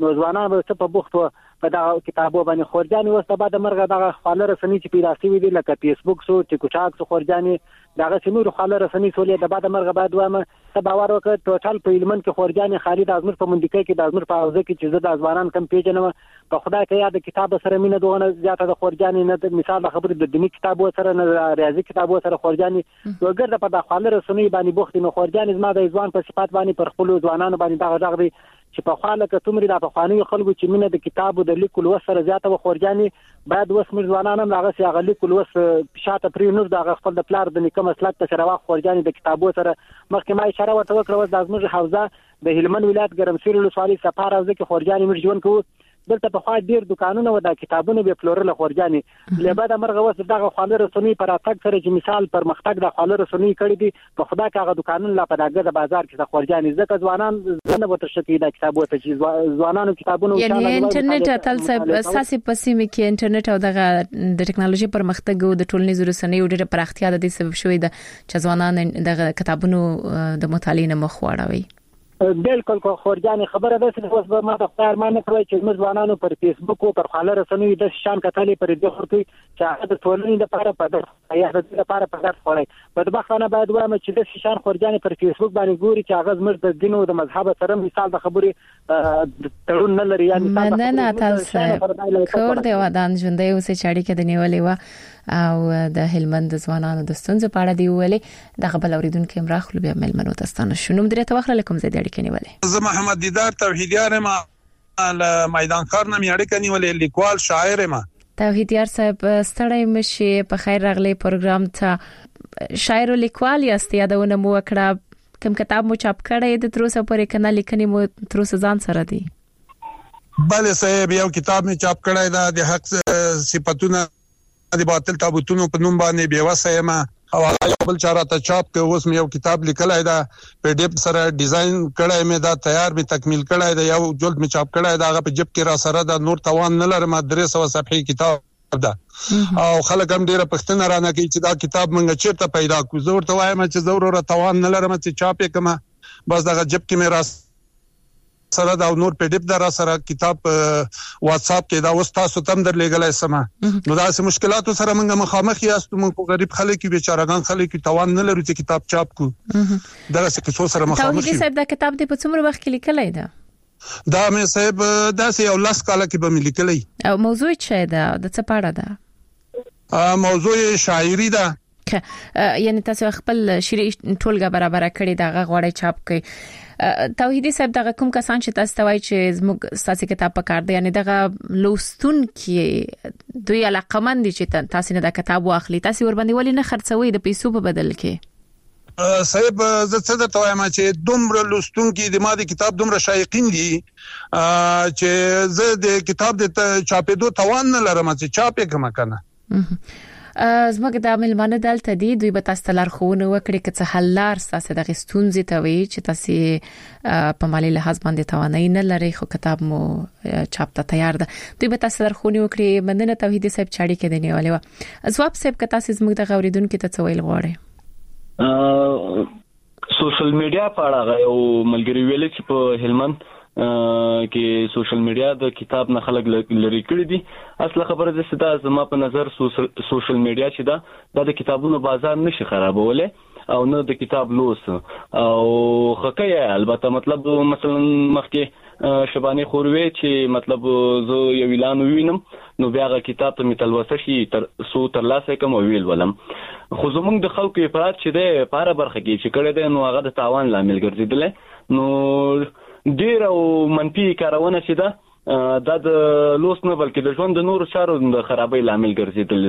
نو ځوانان به څه په بوخت په دا کتابو باندې خورجاني اوس د بعد مرګه دغه خاله رسنۍ چې پیدا شوي دي لکه فیسبوک سو ټیک ټاک سو خورجاني دغه سمور خاله رسنۍ سولې د بعد مرګه بعد وامه ته باور وکړ ټوټال په هلمند کې خورجاني خالد ازمر په منډکې کې د ازمر په حوزه کې چې د ځوانان کم پیژنم په خدای کې یاد کتاب سره مینه دونه زیاته د خورجاني نه د مثال خبره د دینی کتابو سره نه ریاضي کتابو سره خورجاني وګرځه په د خاله رسنۍ باندې بوخت نو خورجاني زما د ځوان په صفات باندې پر خپل ځوانانو باندې دغه دغه چې په خاله کې تمري د افغاني خلکو چې مینه د کتابو د لیکلو سره زیاته و خورجاني بعد وس مر ځوانانو هغه سي هغه لیکلو وس شاته پرې نور د خپل د پلار د نیکه مسلک ته سره واخ خورجاني د کتابو سره مخکې ما اشاره ورته وکړه د ازمر حوزه د هلمند ولایت ګرمسیر ولسوالۍ سفار حوزه کې خورجاني مر ژوند کوو دلته په خوا ډیر دکانونه و د کتابونو به فلورل خورجاني له بعد مرغه وس دغه خاله رسنۍ پر اتک سره چې مثال پر مختګ د خاله رسنۍ کړی دي په خدا کې هغه دکانونه لا په دغه د بازار کې خورجاني ځکه ځوانان زنه وته شتي د کتابو ته چې ځوانانو کتابونو یعنی انټرنیټ تل څه اساسي پسې کې انټرنیټ او دغه د ټکنالوژي پر مختګ او د ټولنیزو رسنیو ډېر پراختیا د دې سبب شوې ده چې ځوانان دغه کتابونو د مطالعې نه مخ واړوي بالکل کو خورجاني خبره ده چې اوس به ما د خپل ارمان کوي چې موږ ځوانانو پر فیسبوک او پر خاله رسنیو د شان کتلې پر دې خورتي چې هغه د ټولنې لپاره په دغه یا د لپاره په دغه خوري په دغه باید وایم چې د شان خورجاني پر فیسبوک باندې ګوري چې هغه زموږ د دین او د مذهب سره مثال د خبرې تړون نه لري یا مثال نه نه تاسو کور دی ودان ژوندې اوسې چاړي کې د نیولې و او د هلمند ځوانانو د ستونزو په اړه دی ویلې د غبل اوریدونکو امراخ لوبیا ملمنو تستانه شنو مدیریت وخت لکم زید اړیکې نیولې زه محمد دیدار توحیدیار ما ل میدان کار نه اړیکې نیولې لیکوال شاعر ما توحیدیار صاحب ستړی مشي په خیر راغلی پروګرام ته شاعر او لیکوال یاست یادونه مو وکړه کوم کتاب مو چاپ کړی د تروسه پورې کنه لیکنې مو تروسه ځان سره دی بله صاحب یو کتاب می چاپ کړی دا د حق صفاتونه د باطل تابوتونو په نوم باندې بیوسه ما او هغه بل چاره ته چاپ کې اوس مې یو کتاب لیکلای دا په ډیپ سره ډیزاین کړای مې دا تیار مې تکمیل کړای دا یو جلد مې چاپ کړای دا هغه په جب کې را سره دا نور توان نه لرم درې سوه صفحې کتاب دا او خلک هم ډیره پښتنه رانه کوي چې دا کتاب مونږ چیرته پیدا کوو زه ورته وایم چې ضرور توان نه لرم چې چاپ کما بس دا جب کې مې را سره دا نور په ډیپ درا سره کتاب واتس اپ کې دا اوس تاسو تم در لګلای سم نو دا سه مشکلات سره موږ مخامخ یاستو موږ غریب خلک بیچارهګان خلک توان نه لري چې کتاب چاپ کو دا څه کیسو سره مخامخ توحید صاحب دا کتاب د په څومره وخت کې لیکلای دا دا مې صاحب دا سه یو لاس کاله کې به مې لیکلای او موضوع څه ده د څه پاړه ده موضوع شاعری ده یعنی تاسو خپل شری ټولګه برابر کړی دا غوړی چاپ کړي توحیدی صاحب دغه کوم کسان چې تاسو ته وایي چې زموږ ساسي کتاب پکار دی یعنی دغه لوستون کې دوی علاقمند دي چې تاسو نه دا کتاب واخلي تاسو ور باندې ولې نه خرڅوي د پیسو په بدل کې صاحب زه څه درته وایم چې دومره لوستون کې د ما د کتاب دومره شایقین دي چې زه د کتاب د چاپېدو توان نه لرم چې چاپې کوم کنه زموږ د ملمانه دلته دي دوی به تاسو لارښوونه وکړي چې څه حل لار تاسو د غستونځي ته وي چې تاسو په مالی لحاظ باندې توانای نه لري خو کتاب مو چاپ ته تیار ده دوی به تاسو لارښوونه وکړي مننه توحید صاحب چاړي کې دی نیولې و ځواب صاحب که تاسو زموږ د غوریدونکو ته څه ویل غواړي سوشل میډیا په اړه یو ملګری ویل چې په هلمند کې سوشل میډیا د کتاب نه خلک لري کړی دي اصله خبره ده چې دا زما په نظر سوشل میډیا چې دا د کتابونو بازار نشي خرابوله او نه د کتاب لوس او خکې البته مطلب مثلا مخکې شبانه خوروي چې مطلب زه یو اعلان وینم نو بیا غا کتاب ته متلوسه شي تر سو تر لاسه کوم ویل ولم خو زمونږ د خلکو افراط چې ده په اړه برخه کې چې کړه ده نو هغه د تاوان لامل ګرځیدل نو ډیر او منفي کارونه چې ده دا د لوس نه بلکې د ژوند د نور چارو د خرابۍ لامل ګرځیدل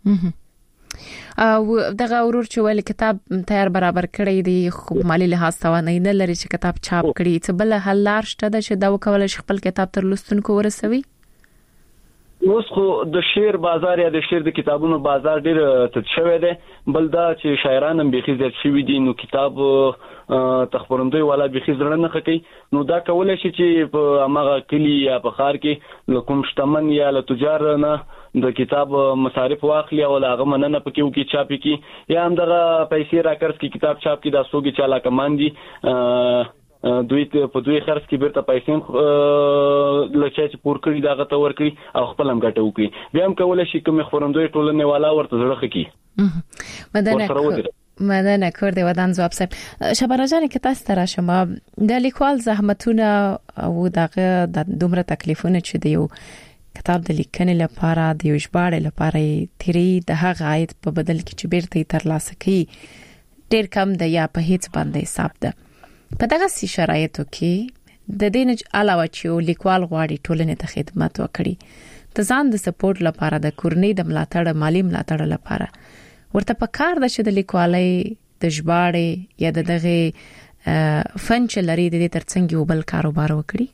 ده او دغه ورور چې ول کتاب تیار برابر کړی دی خو مالی لحاظ توانای نه لري چې کتاب چاپ کړي څه بل حل لار شته چې دا وکول شي خپل کتاب تر لوستونکو ورسوي اوس خو د شعر بازار یا د شعر د کتابونو بازار ډیر تت شوی دی بل دا چې شاعران هم بيخي زیات شوي دي نو کتاب تخبرندوی والا بيخي زړه نه خکې نو دا کولای شي چې په امغه کلی یا په خار کې لکم شتمن یا له تجار نه د کتاب مصارف واخلي او هغه مننه پکې وکي چاپي کی یا هم دغه پیسې راکړس کی کتاب چاپ کی دا سوګي چاله کمان دي دوی په دوی خرڅ کې بیرته پیسې لکه چې پور کړی دا غته ور کړی او خپل هم ګټه وکړي بیا هم کولای شي کوم خبرندوی ټولنه والا ورته زړه خکې مدنه مدنه کور دی ودان جواب صاحب شبانه جان کې تاسو تر شما د لیکوال زحمتونه او دغه د دومره تکلیفونه چې دی کتاب د لیکنې لپاره د یو ژباړې لپاره تیری د هغه عاید په بدل کې چې بیرته ترلاسه کړي ډیر کم د یا په هیڅ باندې حساب ده په دغه سي شرایطو کې د دین علاوه چې لیکوال غواړي ټولنې ته خدمت وکړي د ځان د سپورټ لپاره د کورنۍ د ملاتړ مالی ملاتړ لپاره ورته پکار ده چې د لیکوالۍ د ژباړې یا د دغه فن چې لري د دې ترڅنګ یو بل کاروبار وکړي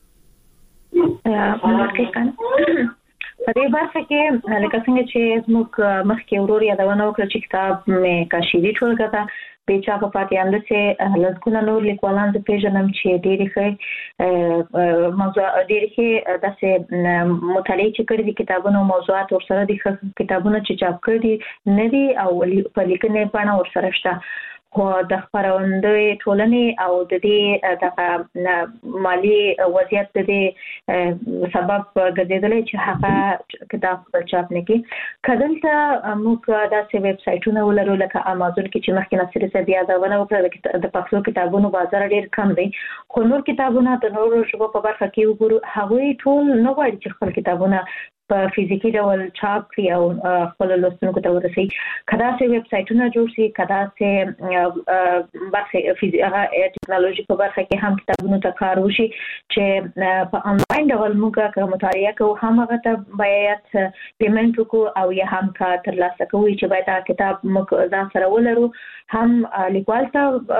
په دې برخه کې لکه څنګه چې موږ مخکې ورور یادونه وکړه چې کتاب مې کاشيري ټولګه په چا په پاتې اند چې لږکونه نور لیکوالان د پیژنم چې ډېری ښه موضوع ډېری ښه داسې مطالعه چې کړې دي کتابونو موضوعات ورسره دي کتابونه چې چاپ کړي دي نه دي او په لیکنې باندې ورسره شته خو د خبرندوی ټولنې او د دې د مالی وضعیت د دې سبب ګرځیدلی چې هغه کتاب چاپ نه کی کله موږ داسې ویب سټایټونه ولرو لکه امازون کې چې مخکې نصر صاحب یادونه وکړه د پښتو کتابونو بازار ډیر کم دی خو نور کتابونه د نورو ژبو په برخه کې وګورو هغه ټول نه غواړي چې خپل کتابونه په فزیکی ډول چاپ کړي او خپل لوستونکو ته ورسوي کدا سه ویب سټایټونه جوړ شي کدا سه برخه فزیکه ټکنالوژي په برخه کې هم کتابونو ته کار وشي چې په انلاین ډول موږ کوم مطالعه کوو هم هغه ته بیات پیمنټ وکړو او یا هم کا ترلاسه کوو چې باید دا کتاب موږ ځان سره ولرو هم لیکوال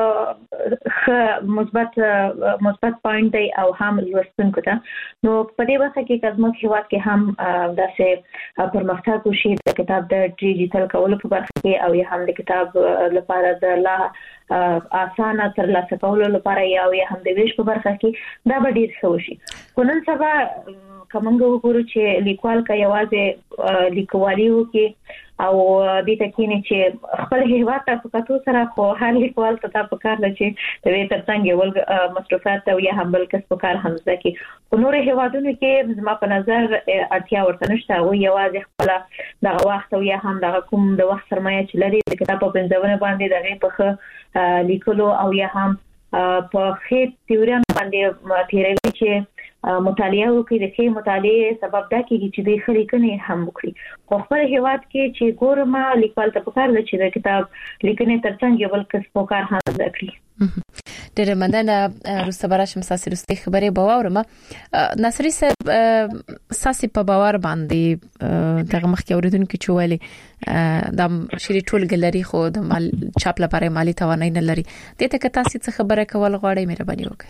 ته مثبت مثبت پوینټ دی او هم لوستونکو ته نو په دې وخت کې کزمو هیواد کې هم داسې پرمختګ وشي د کتاب د ډیجیټل کولو په برخه کې او یا هم د کتاب لپاره د لا اسانه ترلاسه کولو لپاره یا هم د ویش په برخه کې دا به ډیر ښه وشي خو نن سبا کومنګ وګورو چې لیکوال کا یوازې لیکوالي وکي او د تکینه چې خپل هیواد ته فقط سره خو هر لیکوال ته په کار لچې د وې ترڅنګ یو مصرفات او یا هم بل کس په کار هم ځکه په نور هیوادونو کې زما په نظر اړتیا ورته نشته او یوازې خپل دغه وخت او یا هم دغه کوم د وخت سرمایه چې لري د کتاب په بنځونه باندې دغه په لیکلو او یا هم په خې تیوري باندې تیروي چې مطالعه وکړي د ښه مطالعه سبب دا کیږي چې د خلیکنې هم وکړي خو خپل هیواد کې چې ګورم لیکوال ته پکار دی چې د کتاب لیکنې ترڅنګ یو بل کس په کار هم وکړي ډېر مننه روسته براشم ساسي روسته خبرې باورم نصری صاحب ساسي په باور باندې دغه مخکې اوریدونکو چې ویلي د شری ټول ګلري خو د مال چاپ لپاره مالی توانای نه لري د ته که تاسو څه خبره کول غواړئ مهرباني وکړئ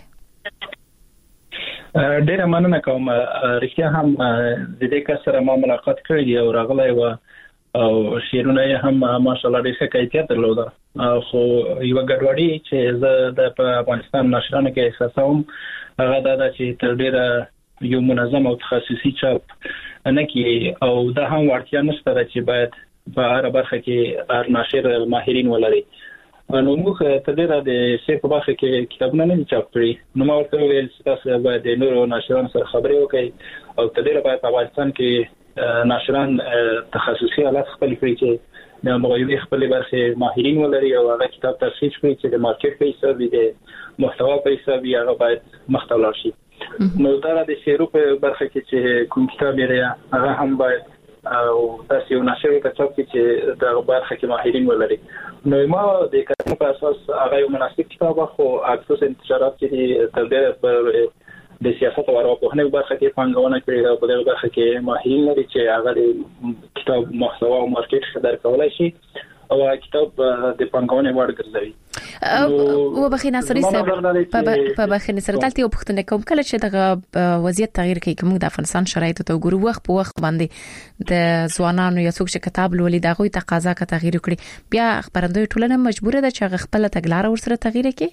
ډیره مننه کوم رښتیا هم د دې کس سره ما ملاقات کړی او راغلی و او شیرونه هم ماشاءالله ډېر ښه کیفیت درلود خو یو ګډوډي چې زه د افغانستان نشرانو کې احساسوم هغه دا چې تر ډیره یو منظم او تخصصي چاپ نه کی او دا هم ورتیا نشته چې باید په هر برخه کې هر ناشر ماهرین ولري نو موږ ته ډیره د شیخ په برخه کې کتابونه نه چاپ کړی نو ما ورته ویل چې تاسو باید د نورو ناشرانو سره خبرې وکړئ او ته ډیره باید په افغانستان کې ناشران تخصصي حالات خپل کړی چې د مغایبي خپل برخه ماهرین ولري او هغه کتاب ترسیج کړي چې د مارکیټ په حساب د محتوا په حساب هغه باید مختلف شي نو دا د شیرو په برخه کې چې کوم کتاب یې هغه هم باید او تاسو یو ناشر ته چاپ کړئ چې د برخه کې ماهرین ولري نو ما د کتاب په اساس هغه یو مناسب کتاب خو اکثر انتشارات کې تر ډېره پر د سیاست او ارواپوهنې برخه کې پنځونه کړې او په دې برخه کې ماهرین لري چې هغه د کتاب محتوا او مارکیټ خبر کولای شي او کتاب د پنځونه وړ ګرځوي او بخي ناصری صاحب په بخي نصر تلتي او پښتنه کوم کله چې دغه وضعیت تغییر کوي کوم د افغانستان شرایط ته ګورو وخت په وخت باندې د ځوانانو یا څوک چې کتاب لولي دغه تقاضا کا تغییر کړي بیا خبرندوی ټولنه مجبوره ده چې خپل تګلار ورسره تغییر کړي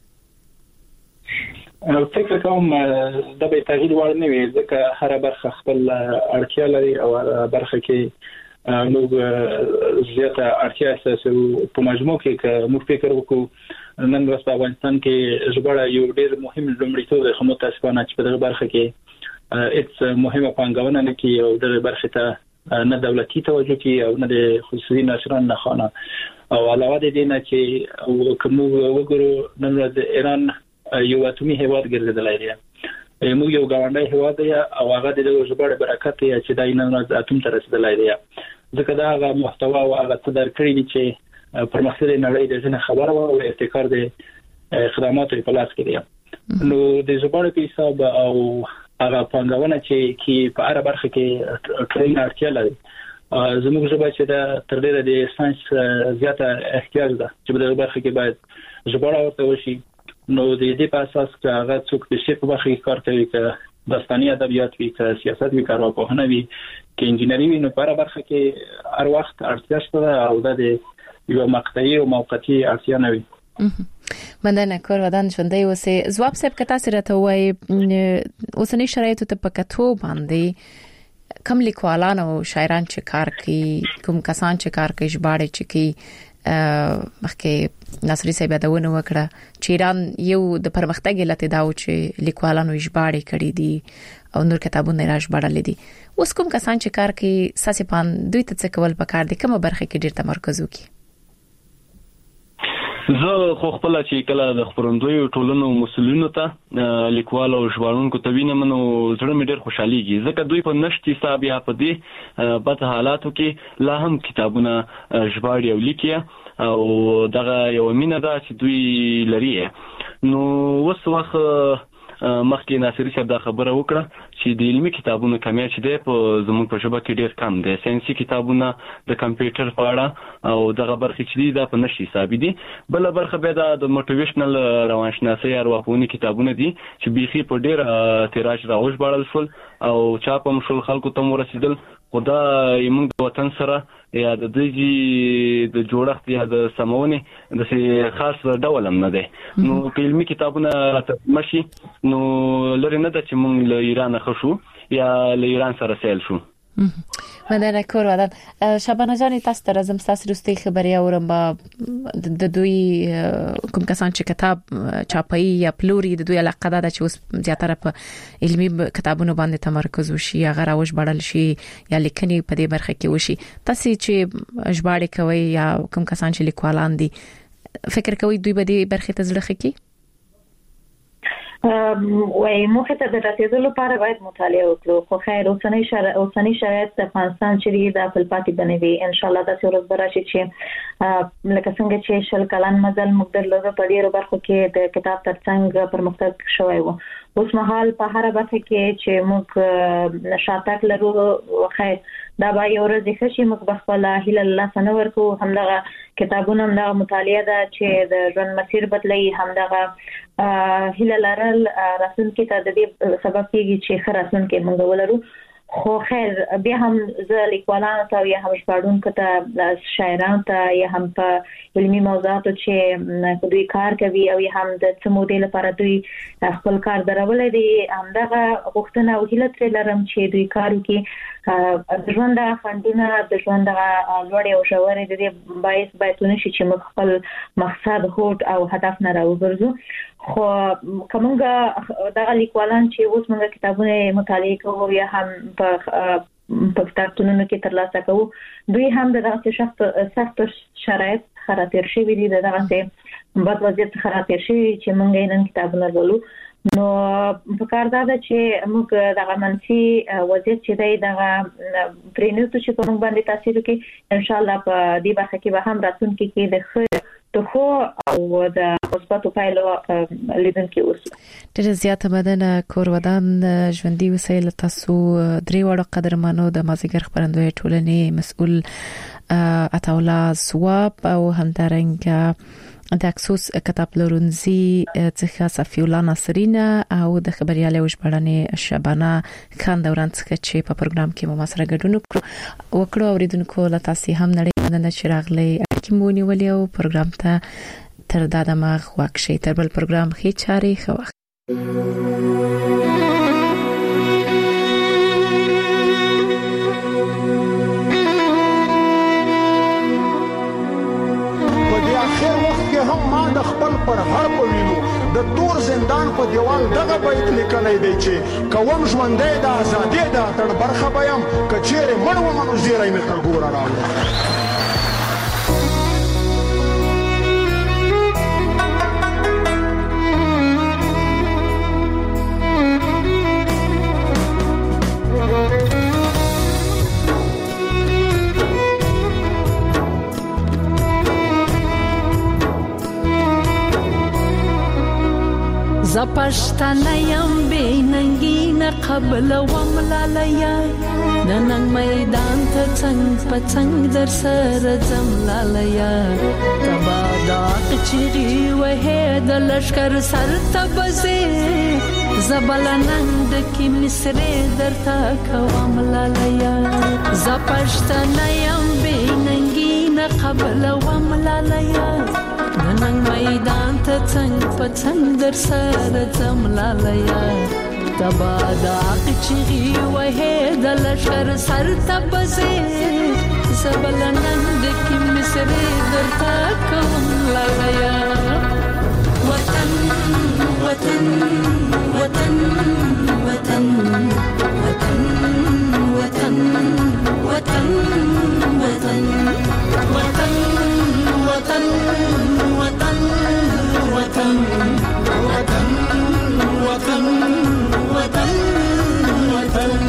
او فکر کوم د به تغییر وړ نه وي ځکه هر برخه خپل اړتیا لري او هر برخه کې موږ زیاته اړتیا احساسو په مجموع کې چې موږ فکر وکړو نن ورځ په افغانستان کې ژباړه یو ډېر مهم لومړیتوب دی، خو متاسفانه چې په دغه برخه کې هیڅ مهمه پانګونه نه کوي او دغه برخه ته نه دولتي توجه کوي او نه د خصوصي نشران نه خانه. او علاوه د دې نه چې کوم وګورو نن ورځ ایران یو اتمی هیواد ګرځیدلی دی، موږ یو ګاونډي هیواد دی او هغه د ژباړې برکت دی چې دای نن ورځ اتم ته رسیدلی دی، ځکه دا هغه محتوا او هغه څه درکړي دي چې پرمختللې نړۍ د ځنه خبره او ابتکار د خدماتو په لاس کې دی. نو د ژباړې په حساب او هغه پانګونه چې کې په اړه برخه کې ټرین اړتیا لري، زموږ ژبه چې دا تر ډیره د ساينس زیاته احتیاج ده چې په دغه برخه کې باید ژباړه ورته وشي. نو د دې په اساس چې هغه څوک د شی په برخه کې کار کوي، چې داستاني ادبیات وي، که سیاست وي، کارپوهنه وي، که انجینری وي، نو په هر برخه کې هر وخت اړتیا شته او د یو مقطعي او موقتي اړتیا نه وي. مننه کور ودان ژوندۍ اوسې. ځواب صاحب کته سره ته وای اوسنی شرایطو ته په کتو باندې کوم لیکوالان او شاعران چې کار کوي، کوم کسان چې کار کوي ژباړه چې کوي، مخکې ناصری صاحب دا ونه وکړه چې ایران یو د پرمختګ علت دا و چې لیکوالانو ژباړې کړې دي او نور کتابونه راځ ژباړل دي. اوس کوم کسان چې کار کوي ساسي پان دوی ته څه کول پکار دي، کومه برخه کې ډیر تمرکز وکړي؟ زه خو خپل چې کله د خبرندوی ټولنو مسولینو ته لیکوال او ژباړونکو ته وینم نو زړه مې ډېر خوشحاليږي، ځکه دوی په نشتی حساب یا په دې بد حالاتو کې لا هم کتابونه ژباړي او لیکي او دغه یو مینه ده چې دوی لري. نو وس وخت مخکې ناصری صاحب دا خبره وکړه چې د علمي کتابونو کمی چې دی په زموږ په ژبه کې ډېر کم دی، ساينسي کتابونه د کمپیوټر په اړه او دغه برخه چې دی دا په نشي حساب دي. بل برخه به دا د موټیویشنل روانشناسي او ارواپوهنې کتابونه دي چې بيخي په ډېر تیراژ راوښ بړل شول او چاپ هم شول، خلکو ته ورسېدل، خدا یمن د وطن سره یا د دې د جوړښت یا د سمونې د خاص ډول هم نه دی. نو علمي کتابونه ماشي نو لري نه د چې مونږ له ایران خشو یا له ایران سره سیل شو. مننه کور ودان. شبانه جان تاسو ته راځم، تاسو رستي خبري اورم د دوی کوم کسان چې کتاب چاپي یا پلوري د دوی علاقه ده چې اوس زیاتره په علمي کتابونو باندې تمرکز وشي، هغه راوښ بړل شي یا لیکني په دې برخه کې وشي. تاسو چې ژباړه کوي یا کوم کسان چې لیکوالان دي فکر کوي دوی به دې برخه ته ځل خکې؟ وای موږ ته د راتېدلو لپاره باید مطالعه وکړو، خو خیر اوسنۍ شرایط اوسنۍ شرایط د افغانستان چې د خپل پاتې بنوي ان شاء الله د څورز براشي چې لکه څنګه چې شل کلن مزل موږ درلوده په ډیرو برخو کې د کتاب ترڅنګ پرمختګ شوی و. اوس مهال په هر برخه کې چې موږ شاتک لرو، خیر دا به یو ورځ ښه شي، موږ بخپله هیله الله سره ورکو. همدغه کتابونه همدغه مطالعه ده چې د ژوند مسیر بدلوي، همدغه هیله لرل راتلونکي ته د دې سبب کیږي چې ښه راتلونکي موږ ولرو. خو خیر بیا هم زه لیکوالانو ته یا هم ژباړونکو ته، شاعرانو ته یا هم په علمي موضوعاتو چې دوی کار کوي او یا هم د څه مودې لپاره دوی خپل کار درولې دي، همدغه غوښتنه او هیله ترې لرم چې دوی کار وکړي. د ژوند د خنډونه د ژوند د لوړې او ژورې د دې باعث باید ونشي چې موږ خپل مقصد هوډ او هدف نه راوګرځو. خو کومه دغه لیکوالان چې اوس موږ کتابونه مطالعه کوو یا هم په په کتابتونونو کې ترلاسه کوو، دوی هم دغه سخت سخت شرایط خراتیر شوي دي، دغه څه بد وضعیت خراتیر شوي چې موږ نن کتابونه لولو. نو په کار دا ده چې موږ دغه منفي وضعیت چې دی دغه پرېنوتو چې په موږ باندې تاثیر وکړي. ان شاء الله په دې برخه کې به هم راتلونکي کې د ښه د خو او د مثبتو پایلو لیدونکي اوسو. ډېر زیاته مننه کور ودان ژوندۍ وسایل. تاسو درې وړو قدرمنو د مازیګر خبرندوی ټولنې مسؤل عطاالله ثواب او همدارنګه د اکسوس کتاب پلورنځي څخه صفی الله ناصرینه او د خبرياله وشبړنې شبانه خان دوران څخه چې په پروګرام کې مو سره ګډون وکړو. اوریدونکو له تاسو هم نړۍ مننه چې راغلي، اړیکې مو نیولې او پروګرام ته تر دا دماغ واکشي. تر بل پروګرام خې چاري خو پر هر پوینو د تور زندان په دیوال دغه بیت لیکلی دی چې کوم ژوندی د ازادۍ د اتڼ برخه به یم که چیرې مړ ومه نو زیری مې تر ګوره راوړه. زپشتنه یم بی ننگین قبل وم لالیا د ننګ میدان ته څنګ په څنګ در سره ځم لالیا تبا داغ چیغې وهې د لښکر سر ته بځې زبل ننګ کې مصرې درته کوم لالیا زپشتنه یم بی ننګین قبل وم لالیا ننګ میدان ته څنګ په څنګ در سره ځم لالیا تبا داغ چیغې وهې د لښکر سر ته بځې زبل ننګ کې مصرې درته کوم لالیا وطن وطن وطن وطن وطن وطن وطن وطن وطن وطن وطن وطن وطن وطن وطن وطن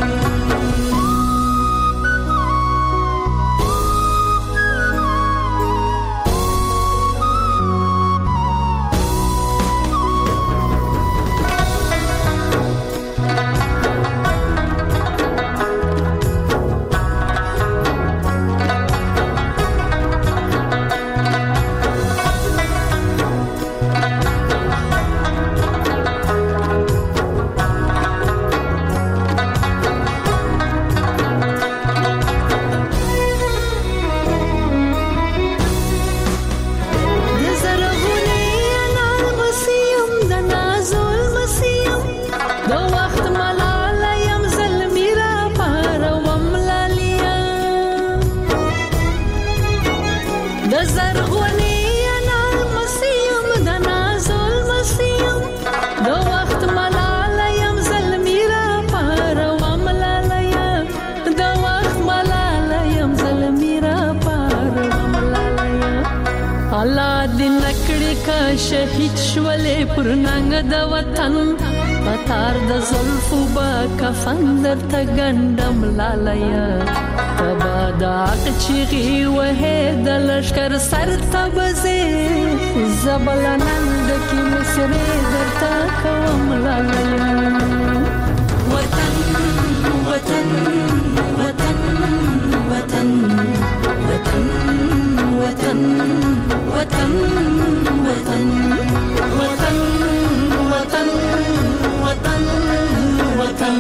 شهید شولې پر ننګ د وطن پتار د زلفو با کفن درته ګنډم لالیا تبا داغ چیغې وهې د لښکر سر ته بځې زبل ننګ کې مصرې درته کوم لالیا وطن وطن وطن وطن وطن وطن وطن وطن وطن وطن وطن وطن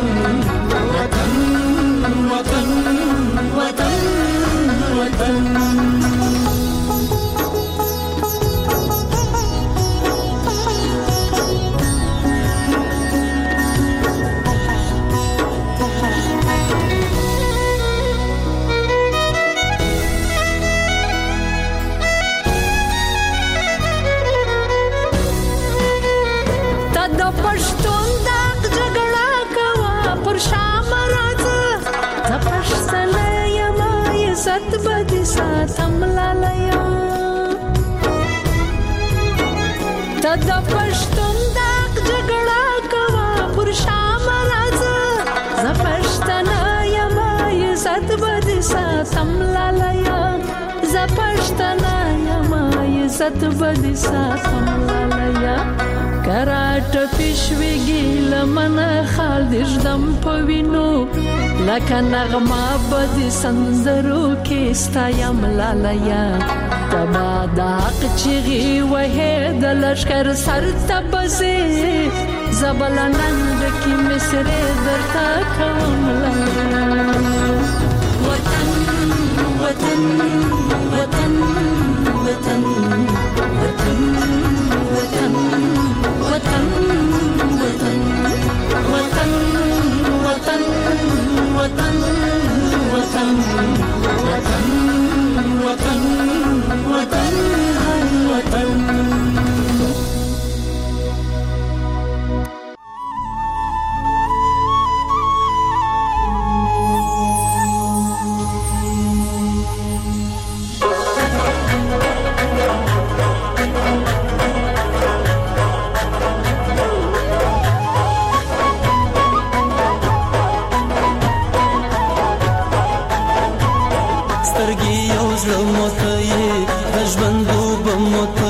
وطن وطن وطن د پښتون داغ جګړه کوا پر شام راځه ز پښتنه یم عزت بد ساتم لالیا ز پښتنه یم عزت بد ساتم لالیا کراټ پښویږي لمن خالد دم پوینو لکه نغمه بد سندرو کې ستایم لالیا تبا داغ چیغې وهې د لښکر سر ته بځې زبل ننګ کې مصرې درته کوم لالیا وطن وطن وطن وطن وطن وطن وطن وطن وطن وطن وطن وطن وطن وطن وطن وطن بمو